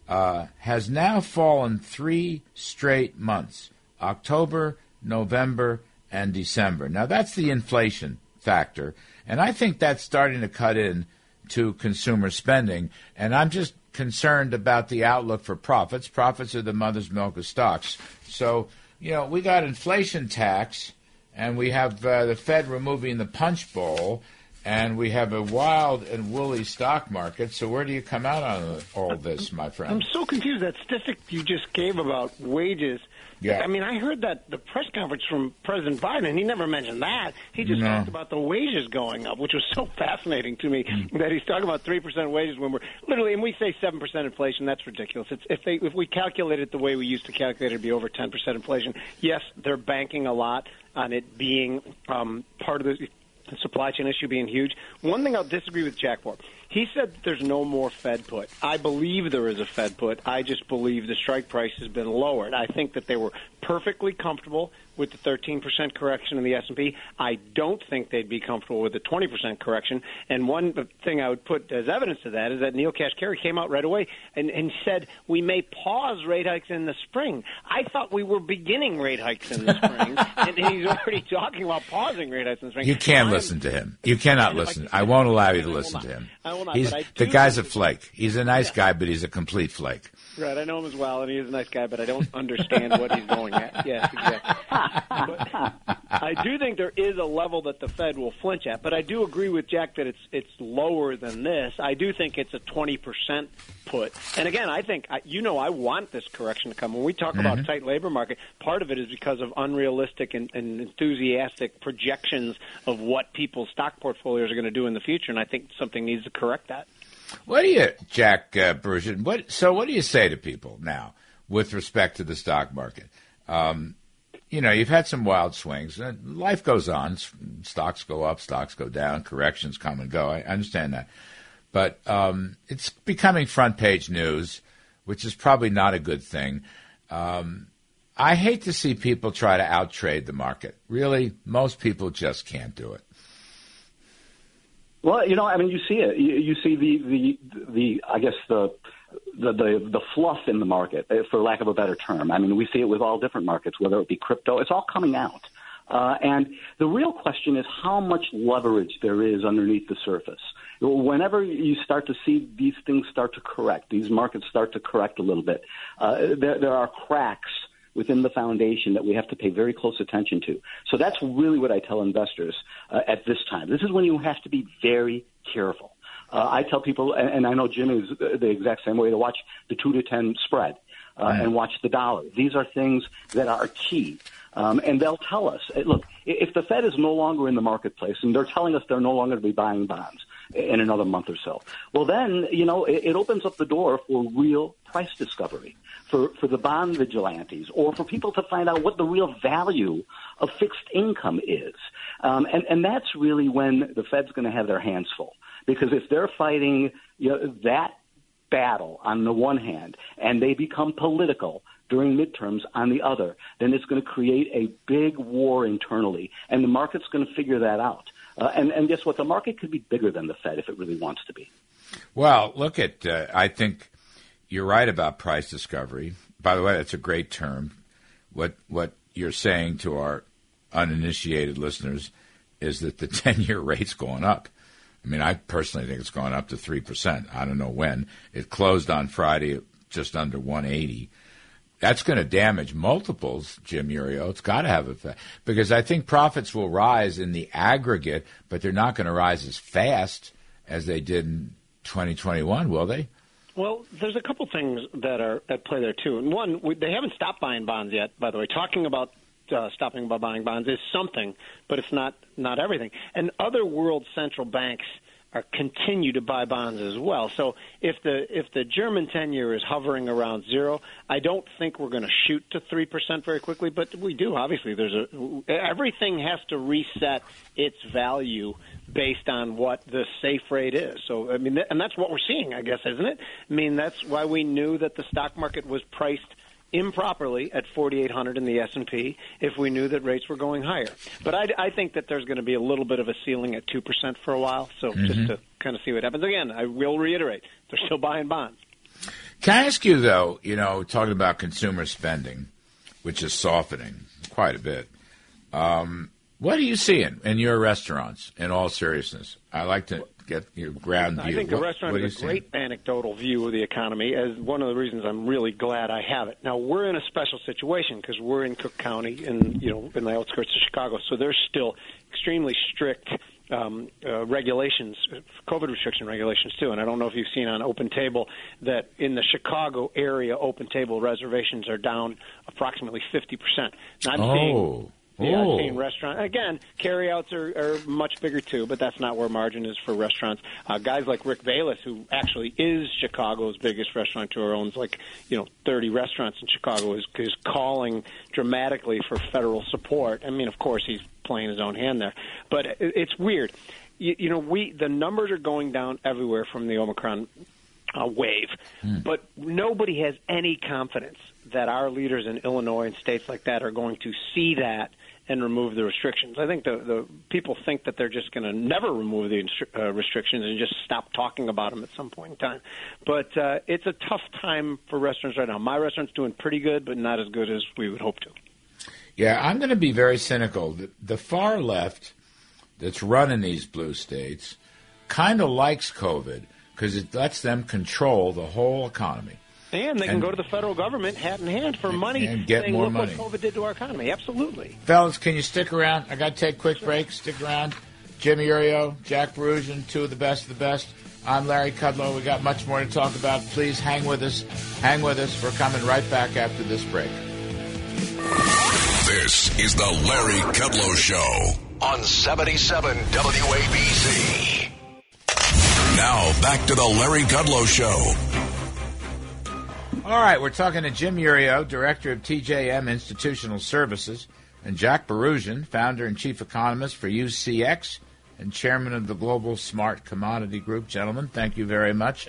has now fallen 3 straight months, October, November, and December. Now, that's the inflation factor, and I think that's starting to cut in to consumer spending, and I'm just concerned about the outlook for profits. Profits are the mother's milk of stocks. So, we got inflation tax, and we have the Fed removing the punch bowl, and we have a wild and woolly stock market. So where do you come out on all this, my friend? I'm so confused. That statistic you just gave about wages. Yeah. I mean, I heard that the press conference from President Biden, and he never mentioned that. He just talked about the wages going up, which was so fascinating to me that he's talking about 3% wages when we're literally, and we say 7% inflation. That's ridiculous. If we calculate it the way we used to calculate it, it'd be over 10% inflation. Yes, they're banking a lot on it being part of the supply chain issue being huge. One thing I'll disagree with Jack for. He said there's no more Fed put. I believe there is a Fed put. I just believe the strike price has been lowered. I think that they were perfectly comfortable with the 13% correction in the S&P. I don't think they'd be comfortable with the 20% correction. And one thing I would put as evidence of that is that Neil Kashkari came out right away and said we may pause rate hikes in the spring. I thought we were beginning rate hikes in the spring, and he's already talking about pausing rate hikes in the spring. You can't listen to him. You cannot listen. I won't allow you to listen to him. The guy's a flake. He's a nice guy, but he's a complete flake. Right, I know him as well, and he is a nice guy, but I don't understand what he's going at. Yes, exactly. But I do think there is a level that the Fed will flinch at, but I do agree with Jack that it's lower than this. I do think it's a 20% put. And again, I think, I want this correction to come. When we talk about tight labor market, part of it is because of unrealistic and enthusiastic projections of what people's stock portfolios are going to do in the future, and I think something needs to correct that. What do you, Jack Barusian, what do you say to people now with respect to the stock market? You've had some wild swings. Life goes on. Stocks go up, stocks go down, corrections come and go. I understand that. But it's becoming front page news, which is probably not a good thing. I hate to see people try to out-trade the market. Really, most people just can't do it. Well, I mean, you see it. You see the I guess the fluff in the market, for lack of a better term. I mean, we see it with all different markets, whether it be crypto. It's all coming out. And the real question is how much leverage there is underneath the surface. Whenever you start to see these things start to correct, these markets start to correct a little bit, there are cracks within the foundation that we have to pay very close attention to. So that's really what I tell investors at this time. This is when you have to be very careful. I tell people, and I know Jim is the exact same way, to watch the 2 to 10 spread and watch the dollar. These are things that are key. And they'll tell us, look, if the Fed is no longer in the marketplace and they're telling us they're no longer going to be buying bonds in another month or so, well, then, it opens up the door for real price discovery, for the bond vigilantes, or for people to find out what the real value of fixed income is. And that's really when the Fed's going to have their hands full. Because if they're fighting that battle on the one hand and they become political during midterms on the other, then it's going to create a big war internally, and the market's going to figure that out. And guess what? The market could be bigger than the Fed if it really wants to be. Well, look at I think you're right about price discovery. By the way, that's a great term. What you're saying to our uninitiated listeners is that the 10-year rate's going up. I mean, I personally think it's going up to 3%. I don't know when. It closed on Friday at just under 180. That's going to damage multiples, Jim Iuorio. It's got to have an effect. Because I think profits will rise in the aggregate, but they're not going to rise as fast as they did in 2021, will they? Well, there's a couple things that are at play there, too. And one, they haven't stopped buying bonds yet, by the way. Talking about stopping by buying bonds is something, but it's not everything. And other world central banks continue to buy bonds as well. So if the German 10-year is hovering around 0, I don't think we're going to shoot to 3% very quickly, but we do. Obviously, everything has to reset its value based on what the safe rate is. So, I mean, and that's what we're seeing, I guess, isn't it? I mean, that's why we knew that the stock market was priced improperly at 4,800 in the S&P if we knew that rates were going higher. But I think that there's going to be a little bit of a ceiling at 2% for a while, so just to kind of see what happens. Again, I will reiterate, they're still buying bonds. Can I ask you, though, talking about consumer spending, which is softening quite a bit, what are you seeing in your restaurants, in all seriousness? I like to get your ground view. I think the restaurant is a great anecdotal view of the economy, as one of the reasons I'm really glad I have it. Now, we're in a special situation because we're in Cook County in the outskirts of Chicago, so there's still extremely strict regulations, COVID restriction regulations, too. And I don't know if you've seen on Open Table that in the Chicago area, Open Table reservations are down approximately 50%. Now, I'm seeing restaurants. Again, carryouts are much bigger, too, but that's not where margin is for restaurants. Guys like Rick Bayless, who actually is Chicago's biggest restaurateur, owns 30 restaurants in Chicago, is calling dramatically for federal support. I mean, of course, he's playing his own hand there. But it's weird. The numbers are going down everywhere from the Omicron wave, but nobody has any confidence that our leaders in Illinois and states like that are going to see that and remove the restrictions. I think the people think that they're just going to never remove the restrictions and just stop talking about them at some point in time. But it's a tough time for restaurants right now. My restaurant's doing pretty good, but not as good as we would hope to. Yeah, I'm going to be very cynical. The far left that's running these blue states kind of likes COVID because it lets them control the whole economy. And they can go to the federal government hat in hand for money and get saying, more look money. what COVID did to our economy. Absolutely. Fellas, can you stick around? I got to take a quick break. Stick around. Jim Iuorio, Jack Barusian, two of the best of the best. I'm Larry Kudlow. We got much more to talk about. Please hang with us. Hang with us. We're coming right back after this break. This is the Larry Kudlow Show on 77 WABC. Now back to the Larry Kudlow Show. All right, we're talking to Jim Iuorio, Director of TJM Institutional Services, and Jack Barusian, Founder and Chief Economist for UCX and chairman of the Global Smart Commodity Group. Gentlemen, thank you very much.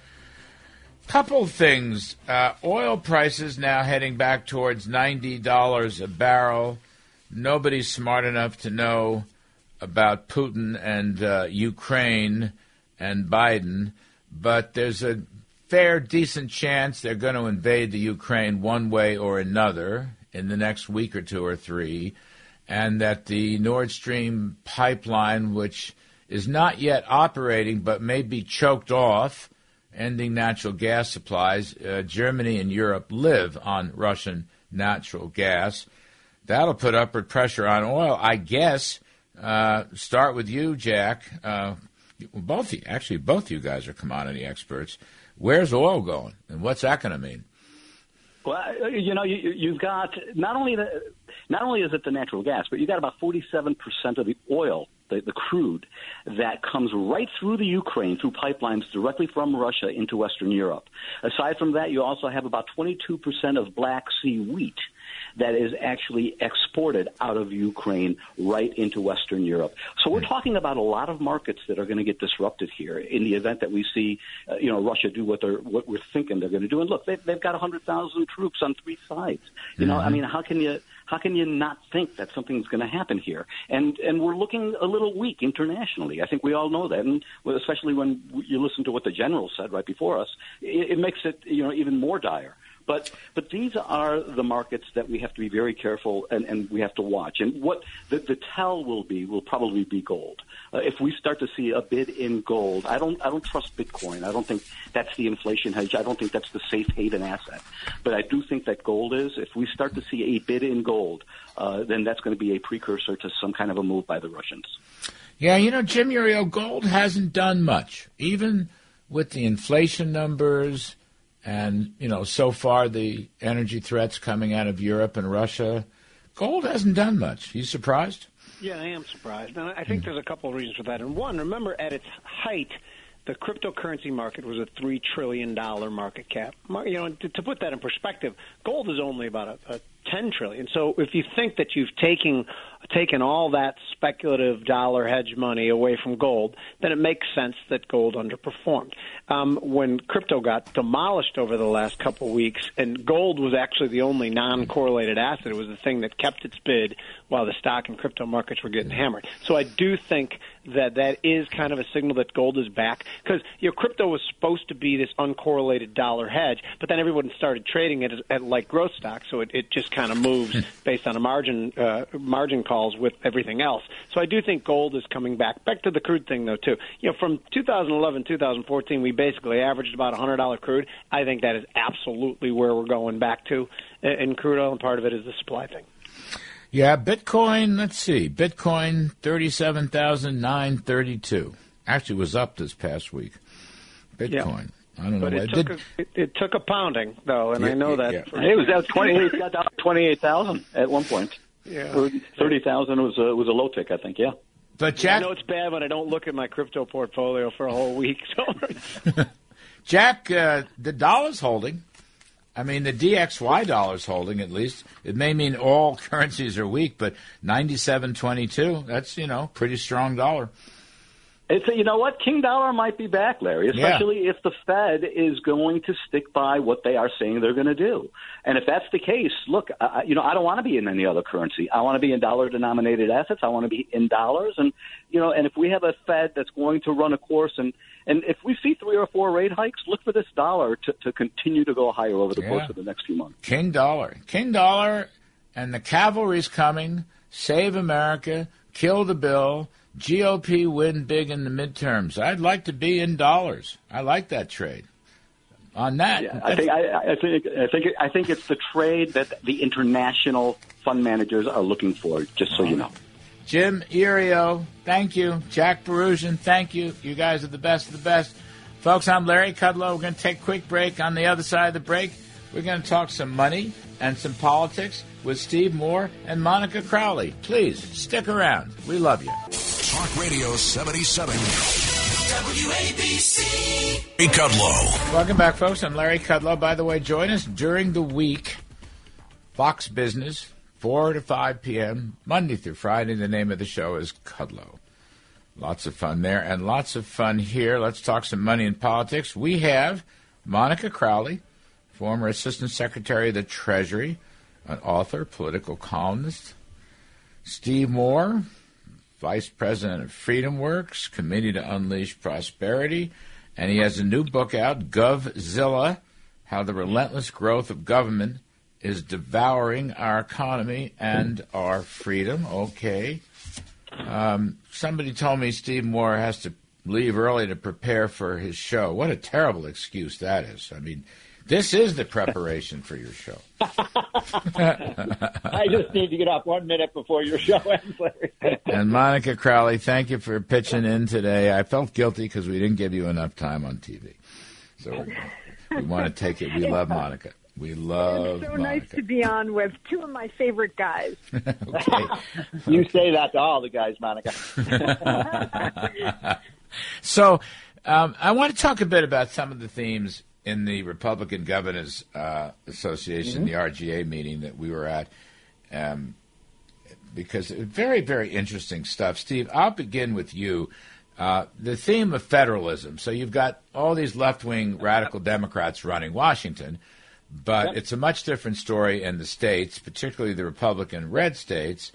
Couple things. Oil prices now heading back towards $90 a barrel. Nobody's smart enough to know about Putin and Ukraine and Biden, but there's a fair, decent chance they're going to invade the Ukraine one way or another in the next week or two or three, and that the Nord Stream pipeline, which is not yet operating but may be choked off, ending natural gas supplies. Germany and Europe live on Russian natural gas. That'll put upward pressure on oil, I guess. Start with you, Jack. Both you guys are commodity experts. Where's oil going, and what's that going to mean? Well, you've got not only is it the natural gas, but you've got about 47% of the oil, the crude, that comes right through the Ukraine, through pipelines directly from Russia into Western Europe. Aside from that, you also have about 22% of Black Sea wheat that is actually exported out of Ukraine right into Western Europe. So we're talking about a lot of markets that are going to get disrupted here in the event that we see, Russia do what we're thinking they're going to do. And look, they've got 100,000 troops on three sides. I mean, how can you not think that something's going to happen here? And we're looking a little weak internationally. I think we all know that, and especially when you listen to what the general said right before us, it makes it even more dire. But these are the markets that we have to be very careful and we have to watch. And what the tell will probably be gold. If we start to see a bid in gold, I don't trust Bitcoin. I don't think that's the inflation hedge. I don't think that's the safe haven asset. But I do think that gold is. If we start to see a bid in gold, then that's going to be a precursor to some kind of a move by the Russians. Yeah, Jim Uriel, gold hasn't done much, even with the inflation numbers. And, so far the energy threats coming out of Europe and Russia, gold hasn't done much. You surprised? Yeah, I am surprised. And I think there's a couple of reasons for that. And one, remember at its height, the cryptocurrency market was a $3 trillion market cap. To put that in perspective, gold is only about a $10 trillion. So if you think that you've taken all that speculative dollar hedge money away from gold, then it makes sense that gold underperformed. When crypto got demolished over the last couple of weeks, and gold was actually the only non-correlated asset, it was the thing that kept its bid while the stock and crypto markets were getting hammered. So I do think that is kind of a signal that gold is back, because crypto was supposed to be this uncorrelated dollar hedge, but then everyone started trading it at like growth stocks, so it just kind of moves based on a margin calls with everything else. So I do think gold is coming back. Back to the crude thing, though, too. From 2011, 2014, we basically averaged about $100 crude. I think that is absolutely where we're going back to in crude oil, and part of it is the supply thing. Yeah, Bitcoin, let's see. Bitcoin, 37,932. Actually was up this past week. Bitcoin. Yeah. I don't know. But it took a pounding, though, and I know that. Yeah. It was at 28,000 at one point. Yeah. 30,000 was a low tick, I think. Yeah. But Jack, I know it's bad when I don't look at my crypto portfolio for a whole week. So. Jack, the dollar's holding. I mean, the DXY dollar's holding, at least. It may mean all currencies are weak, but 97.22, that's, pretty strong dollar. It's what? King dollar might be back, Larry, especially if the Fed is going to stick by what they are saying they're going to do. And if that's the case, look, I don't want to be in any other currency. I want to be in dollar-denominated assets. I want to be in dollars. And, and if we have a Fed that's going to run a course, and if we see 3 or 4 rate hikes, look for this dollar to continue to go higher over the course of the next few months. King dollar, and the cavalry's coming. Save America, kill the bill. GOP win big in the midterms. I'd like to be in dollars. I like that trade. On that, I think it's the trade that the international fund managers are looking for. Just so you know. Jim Irio, thank you. Jack Berusian, thank you. You guys are the best of the best, folks. I'm Larry Kudlow. We're going to take a quick break. On the other side of the break, we're going to talk some money and some politics with Steve Moore and Monica Crowley. Please stick around. We love you. Talk Radio 77. WABC. Larry Kudlow. Welcome back, folks. I'm Larry Kudlow. By the way, join us during the week. Fox Business, 4 to 5 p.m., Monday through Friday. The name of the show is Kudlow. Lots of fun there and lots of fun here. Let's talk some money and politics. We have Monica Crowley, former Assistant Secretary of the Treasury, an author, political columnist. Steve Moore, Vice President of FreedomWorks, Committee to Unleash Prosperity. And he has a new book out, GovZilla, How the Relentless Growth of Government is Devouring Our Economy and Our Freedom. Okay. Somebody told me Steve Moore has to leave early to prepare for his show. What a terrible excuse that is. I mean, this is the preparation for your show. I just need to get off 1 minute before your show ends, Larry. And Monica Crowley, thank you for pitching in today. I felt guilty because we didn't give you enough time on TV. So we want to take it. We love Monica. We love It's so Monica. nice to be on with two of my favorite guys. Okay. You say that to all the guys, Monica. So I want to talk a bit about some of the themes in the Republican Governors Association, the RGA meeting that we were at, because very, very interesting stuff. Steve, I'll begin with you. The theme of federalism. So you've got all these left-wing radical Democrats running Washington, but it's a much different story in the states, particularly the Republican red states.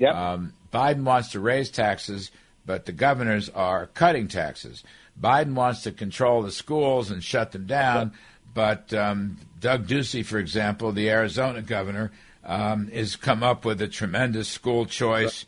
Biden wants to raise taxes, but the governors are cutting taxes. Biden wants to control the schools and shut them down, but Doug Ducey, for example, the Arizona governor, has come up with a tremendous school choice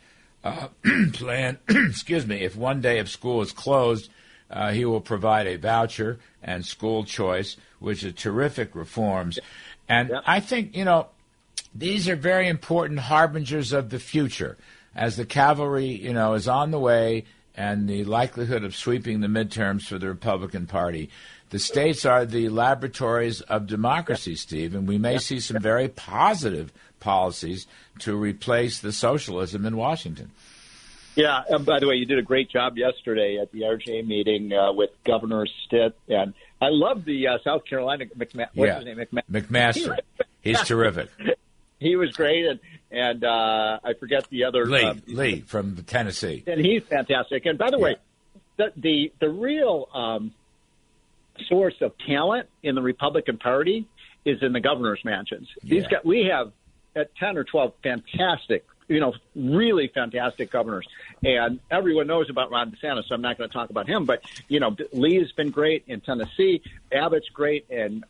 plan. Excuse me. If one day of school is closed, he will provide a voucher and school choice, which are terrific reforms. And I think, these are very important harbingers of the future. As the cavalry, is on the way and the likelihood of sweeping the midterms for the Republican Party, the states are the laboratories of democracy, Steve, and we may see some very positive policies to replace the socialism in Washington. Yeah, and by the way, you did a great job yesterday at the RGA meeting with Governor Stitt, and I love the South Carolina what's his name? McMaster. He's terrific. He was great, and I forget the other Lee from Tennessee, and he's fantastic. And by the way, the real source of talent in the Republican Party is in the governor's mansions. We have 10 or 12 fantastic, really fantastic governors. And everyone knows about Ron DeSantis, so I'm not going to talk about him. But, Lee's been great in Tennessee. Abbott's great in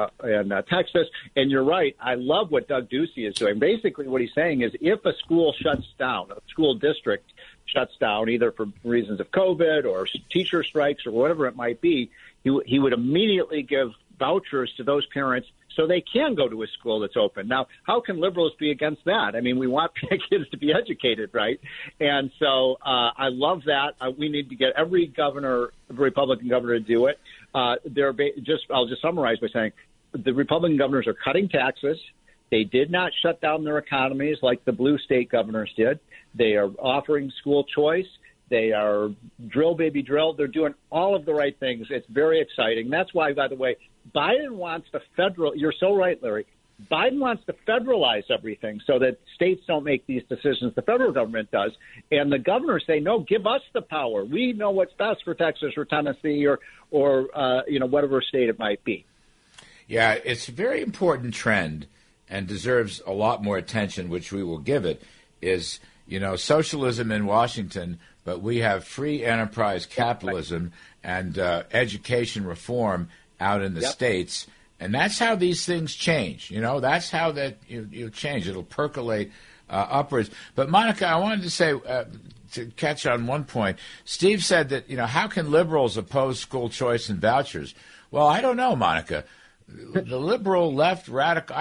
Texas. And you're right. I love what Doug Ducey is doing. Basically, what he's saying is if a school shuts down, a school district shuts down, either for reasons of COVID or teacher strikes or whatever it might be, he would immediately give vouchers to those parents so they can go to a school that's open. Now, how can liberals be against that? I mean, we want kids to be educated, right? And so I love that. We need to get every Republican governor to do it. I'll just summarize by saying the Republican governors are cutting taxes. They did not shut down their economies like the blue state governors did. They are offering school choice. They are drill, baby, drill. They're doing all of the right things. It's very exciting. That's why, by the way, Biden wants to you're so right, Larry. Biden wants to federalize everything so that states don't make these decisions. The federal government does. And the governors say, no, give us the power. We know what's best for Texas or Tennessee or whatever state it might be. Yeah, it's a very important trend and deserves a lot more attention, which we will give it, is, socialism in Washington, but we have free enterprise capitalism and education reform out in the states. And that's how these things change. That's how that you change. It'll percolate upwards. But, Monica, I wanted to say, to catch on one point, Steve said that, how can liberals oppose school choice and vouchers? Well, I don't know, Monica. The liberal left radical,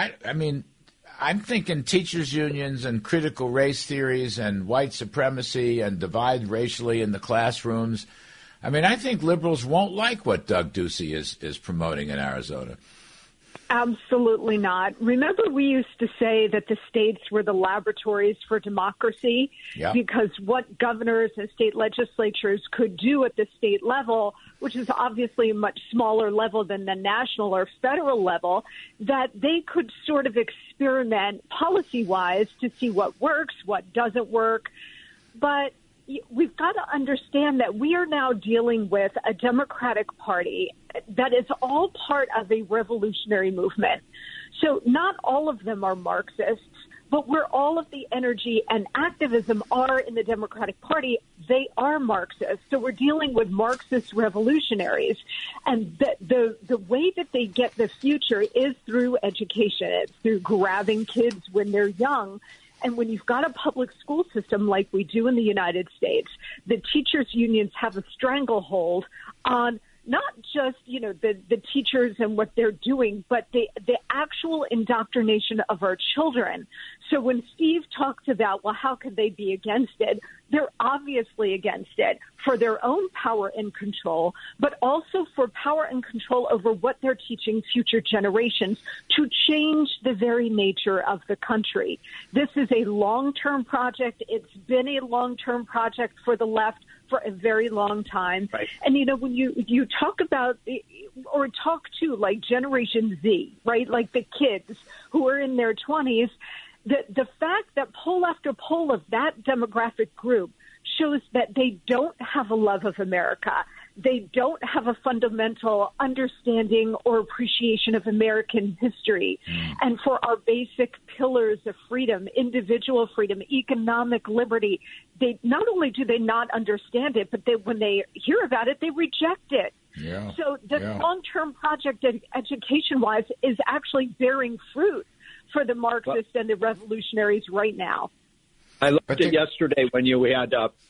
I'm thinking teachers' unions and critical race theories and white supremacy and divide racially in the classrooms. I think liberals won't like what Doug Ducey is promoting in Arizona. Absolutely not. Remember, we used to say that the states were the laboratories for democracy because what governors and state legislatures could do at the state level, which is obviously a much smaller level than the national or federal level, that they could sort of experiment policy-wise to see what works, what doesn't work. But we've got to understand that we are now dealing with a Democratic Party that is all part of a revolutionary movement. So not all of them are Marxists, but where all of the energy and activism are in the Democratic Party, they are Marxists. So we're dealing with Marxist revolutionaries. And the way that they get the future is through education. It's through grabbing kids when they're young. And when you've got a public school system like we do in the United States, the teachers' unions have a stranglehold on not just, the teachers and what they're doing, but the actual indoctrination of our children. So when Steve talks about, well, how could they be against it? They're obviously against it for their own power and control, but also for power and control over what they're teaching future generations to change the very nature of the country. This is a long-term project. It's been a long-term project for the left for a very long time. Right. And, when you talk about or talk to like Generation Z, right, like the kids who are in their 20s, the fact that poll after poll of that demographic group shows that they don't have a love of America. They don't have a fundamental understanding or appreciation of American history and for our basic pillars of freedom, individual freedom, economic liberty. They not only do they not understand it, but when they hear about it, they reject it. Yeah. So the long-term project education-wise is actually bearing fruit for the Marxists and the revolutionaries right now. I looked at yesterday when you had,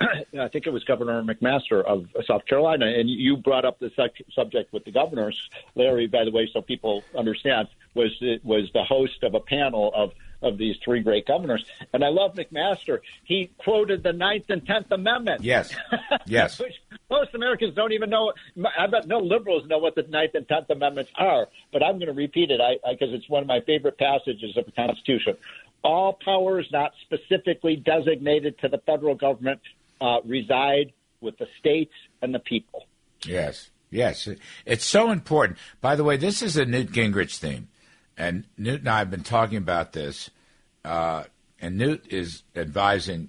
I think it was Governor McMaster of South Carolina, and you brought up the subject with the governors. Larry, by the way, so people understand, was the host of a panel of these three great governors. And I love McMaster. He quoted the 9th and 10th Amendment. Yes, yes. Which most Americans don't even know. I bet no liberals know what the 9th and 10th Amendments are, but I'm going to repeat it because it's one of my favorite passages of the Constitution. All powers not specifically designated to the federal government reside with the states and the people. Yes, yes. It's so important. By the way, this is a Newt Gingrich theme. And Newt and I have been talking about this. And Newt is advising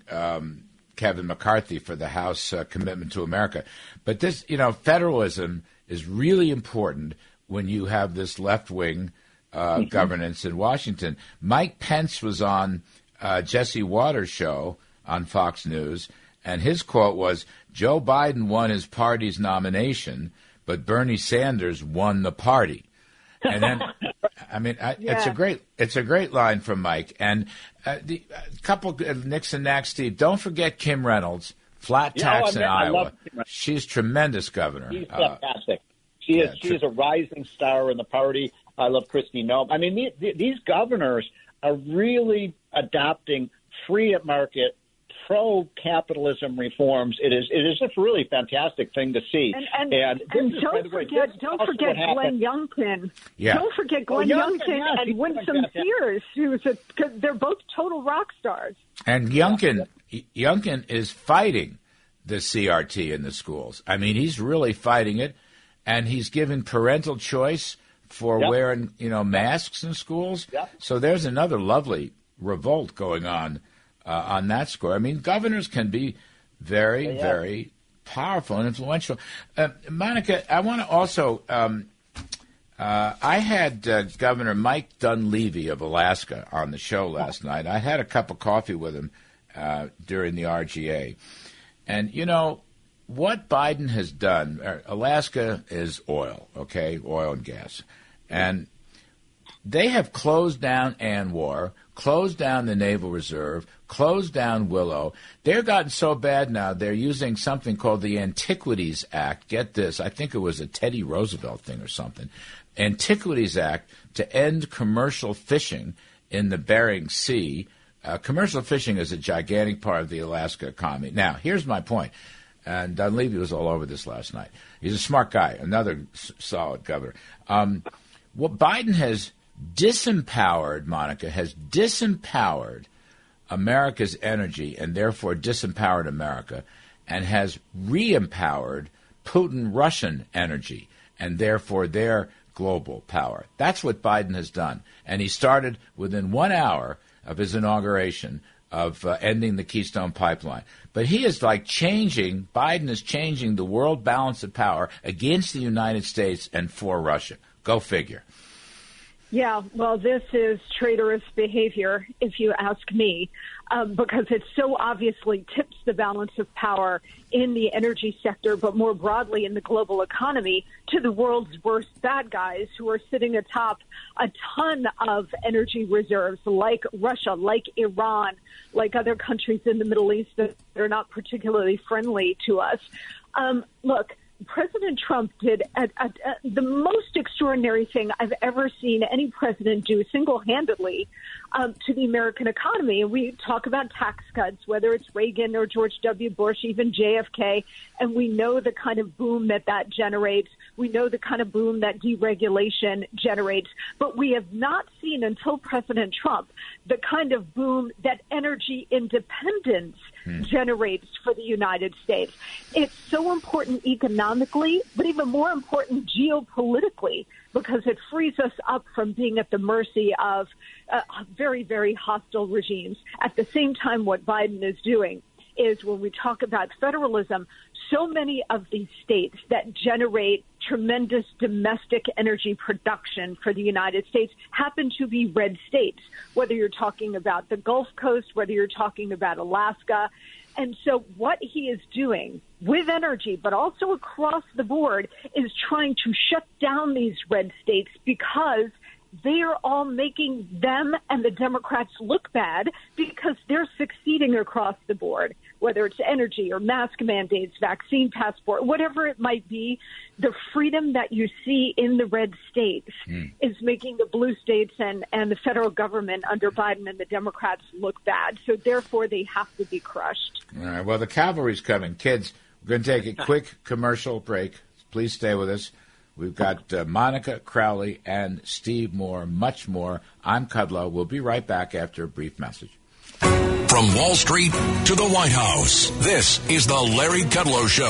Kevin McCarthy for the House Commitment to America. But this, federalism is really important when you have this left-wing governance in Washington. Mike Pence was on Jesse Waters' show on Fox News, and his quote was, Joe Biden won his party's nomination, but Bernie Sanders won the party. And then, it's a great line from Mike. And the couple Nixon Nack Steve, don't forget Kim Reynolds, flat tax in Iowa. She's tremendous governor. She's fantastic. She is a rising star in the party. I love Kristi Noem. I mean, these governors are really adopting free market, pro-capitalism reforms. It is just a really fantastic thing to see. And don't forget Glenn Youngkin. Yeah. Don't forget Glenn Youngkin and Winsome Sears, because they're both total rock stars. And Youngkin is fighting the CRT in the schools. I mean, he's really fighting it, and he's giving parental choice for wearing, masks in schools. Yep. So there's another lovely revolt going on that score. I mean, governors can be very, very powerful and influential. Monica, I want to also I had Governor Mike Dunleavy of Alaska on the show last night. I had a cup of coffee with him during the RGA. And, what Biden has done, Alaska is oil, okay, oil and gas. And they have closed down ANWR, closed down the Naval Reserve, closed down Willow. They've gotten so bad now, they're using something called the Antiquities Act. Get this, I think it was a Teddy Roosevelt thing or something. Antiquities Act to end commercial fishing in the Bering Sea. Commercial fishing is a gigantic part of the Alaska economy. Now, here's my point. And Dunleavy was all over this last night. He's a smart guy, another solid governor. What Biden has disempowered, Monica, has disempowered America's energy and therefore disempowered America, and has re-empowered Putin Russian energy and therefore their global power. That's what Biden has done. And he started within 1 hour of his inauguration of ending the Keystone Pipeline. But he is like Biden is changing the world balance of power against the United States and for Russia. Go figure. Yeah, well, this is traitorous behavior, if you ask me, because it so obviously tips the balance of power in the energy sector, but more broadly in the global economy, to the world's worst bad guys who are sitting atop a ton of energy reserves, like Russia, like Iran, like other countries in the Middle East that are not particularly friendly to us. Look, President Trump did the most extraordinary thing I've ever seen any president do single-handedly to the American economy. And we talk about tax cuts, whether it's Reagan or George W. Bush, even JFK, and we know the kind of boom that generates. We know the kind of boom that deregulation generates. But we have not seen until President Trump the kind of boom that energy independence generates for the United States. It's so important economically, but even more important geopolitically, because it frees us up from being at the mercy of very, very hostile regimes. At the same time, what Biden is doing is, when we talk about federalism, so many of these states that generate tremendous domestic energy production for the United States happen to be red states, whether you're talking about the Gulf Coast, whether you're talking about Alaska. And so what he is doing with energy, but also across the board, is trying to shut down these red states because they are all making them and the Democrats look bad because they're succeeding across the board, whether it's energy or mask mandates, vaccine passport, whatever it might be. The freedom that you see in the red states is making the blue states and the federal government under Biden and the Democrats look bad. So therefore, they have to be crushed. All right. Well, the cavalry's coming. Kids, we're going to take a quick commercial break. Please stay with us. We've got Monica Crowley and Steve Moore, much more. I'm Kudlow. We'll be right back after a brief message. From Wall Street to the White House, this is the Larry Kudlow Show.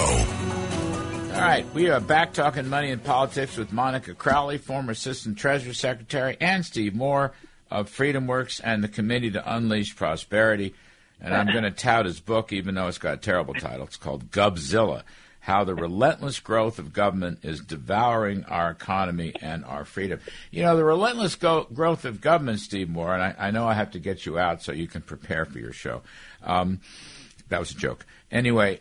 All right, we are back talking money and politics with Monica Crowley, former Assistant Treasury Secretary, and Steve Moore of FreedomWorks and the Committee to Unleash Prosperity. And I'm going to tout his book, even though it's got a terrible title. It's called Gubzilla: How the Relentless Growth of Government is Devouring Our Economy and Our Freedom. You know, the relentless growth of government, Steve Moore, and I know I have to get you out so you can prepare for your show. That was a joke. Anyway,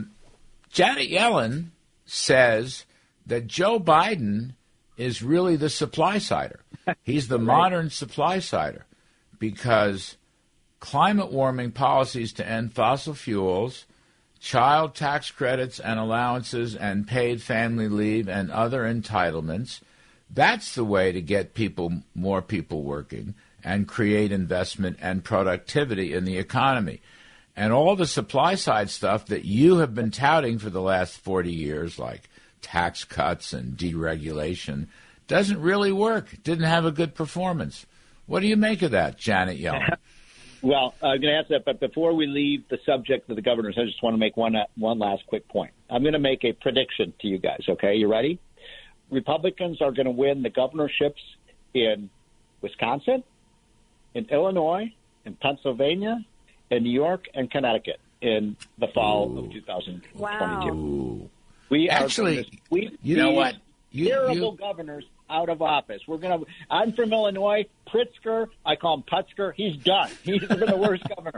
Janet Yellen says that Joe Biden is really the supply-sider. He's the modern supply-sider because climate warming policies to end fossil fuels, child tax credits and allowances and paid family leave and other entitlements, that's the way to get more people working and create investment and productivity in the economy. And all the supply side stuff that you have been touting for the last 40 years, like tax cuts and deregulation, doesn't really work. Didn't have a good performance. What do you make of that, Janet Yellen? Well, I'm going to answer that, but before we leave the subject of the governors, I just want to make one last quick point. I'm going to make a prediction to you guys, okay? You ready? Republicans are going to win the governorships in Wisconsin, in Illinois, in Pennsylvania, in New York, and Connecticut in the fall of 2022. Wow. We actually, are going to sweep terrible governors out of office. I'm from Illinois. Pritzker, I call him Putzker. He's done. He's been the worst governor.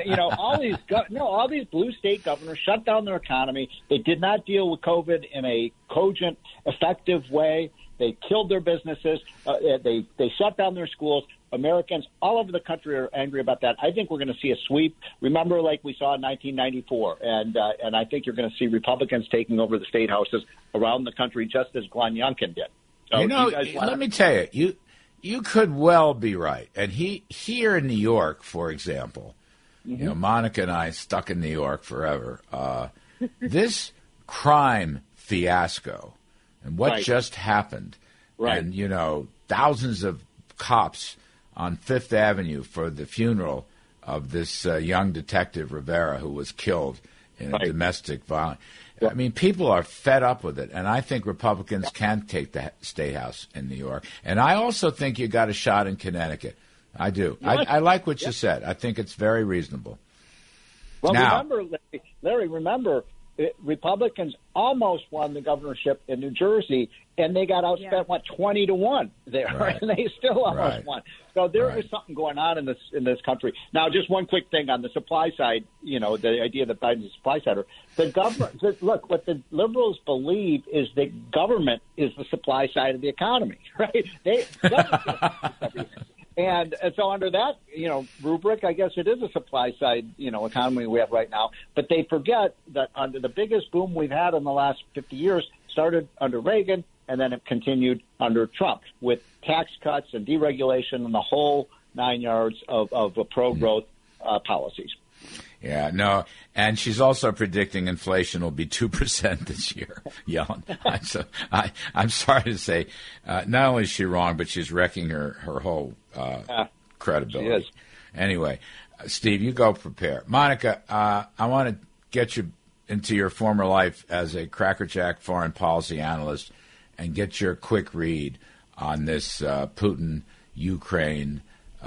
All these blue state governors shut down their economy. They did not deal with COVID in a cogent, effective way. They killed their businesses. They shut down their schools. Americans all over the country are angry about that. I think we're going to see a sweep. Remember, like we saw in 1994, and I think you're going to see Republicans taking over the state houses around the country, just as Glenn Youngkin did. So let me tell you, you could well be right. And here in New York, for example, Monica and I stuck in New York forever. This crime fiasco and what just happened, and thousands of cops on Fifth Avenue for the funeral of this young detective Rivera who was killed in a domestic violence. I mean, people are fed up with it, and I think Republicans can take the State House in New York. And I also think you got a shot in Connecticut. I do. I like what you said. I think it's very reasonable. Well, now, remember, Larry, Republicans almost won the governorship in New Jersey, and they got outspent, 20-1 there, right. and they still almost Right. won. So there is something going on in this country. Now, just one quick thing on the supply side, the idea that Biden's a supply sider. The government, look, what the liberals believe is that government is the supply side of the economy, right? And so under that, rubric, I guess it is a supply side, economy we have right now. But they forget that under the biggest boom we've had in the last 50 years started under Reagan, and then it continued under Trump with tax cuts and deregulation and the whole 9 yards of pro-growth policies. Yeah, no, and she's also predicting inflation will be 2% this year. Yellen. I'm sorry to say, not only is she wrong, but she's wrecking her whole credibility. She is. Anyway, Steve, you go prepare. Monica, I want to get you into your former life as a crackerjack foreign policy analyst and get your quick read on this Putin, Ukraine,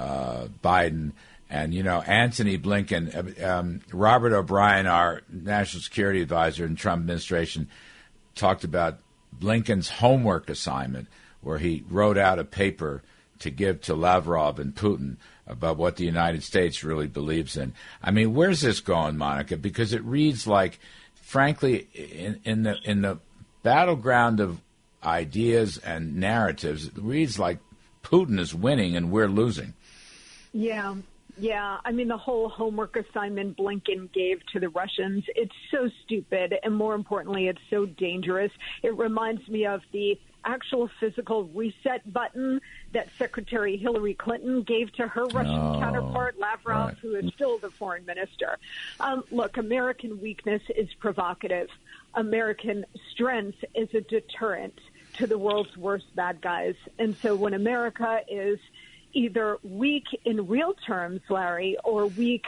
Biden. And, Antony Blinken, Robert O'Brien, our national security advisor in the Trump administration, talked about Blinken's homework assignment, where he wrote out a paper to give to Lavrov and Putin about what the United States really believes in. I mean, where's this going, Monica? Because it reads like, frankly, in the battleground of ideas and narratives, it reads like Putin is winning and we're losing. Yeah. Yeah, I mean, the whole homework assignment Blinken gave to the Russians, it's so stupid, and more importantly, it's so dangerous. It reminds me of the actual physical reset button that Secretary Hillary Clinton gave to her Russian counterpart, Lavrov, who is still the foreign minister. Look, American weakness is provocative. American strength is a deterrent to the world's worst bad guys. And so when America is either weak in real terms, Larry, or weak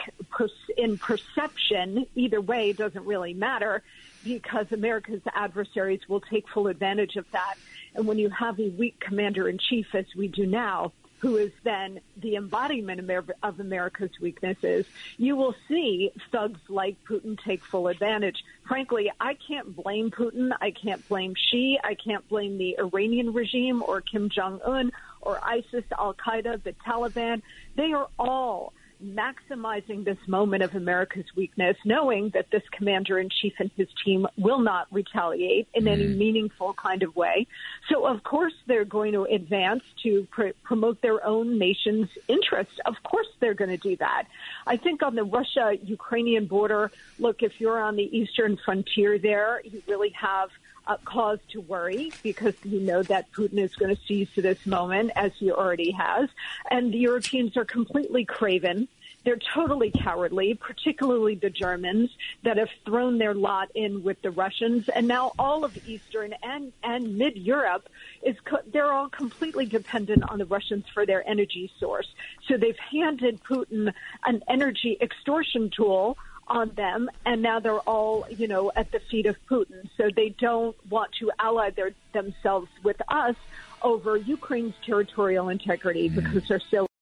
in perception, either way doesn't really matter, because America's adversaries will take full advantage of that. And when you have a weak commander-in-chief, as we do now, who is then the embodiment of America's weaknesses, you will see thugs like Putin take full advantage. Frankly, I can't blame Putin. I can't blame Xi. I can't blame the Iranian regime or Kim Jong-un or ISIS, Al-Qaeda, the Taliban. They are all maximizing this moment of America's weakness, knowing that this commander-in-chief and his team will not retaliate in any meaningful kind of way. So, of course, they're going to advance to promote their own nation's interests. Of course they're going to do that. I think on the Russia-Ukrainian border, look, if you're on the eastern frontier there, you really have cause to worry, because you know that Putin is going to seize this moment, as he already has. And the Europeans are completely craven. They're totally cowardly, particularly the Germans that have thrown their lot in with the Russians. And now all of Eastern and mid-Europe, they're all completely dependent on the Russians for their energy source. So they've handed Putin an energy extortion tool on them, and now they're all, at the feet of Putin. So they don't want to ally themselves with us over Ukraine's territorial integrity because they're so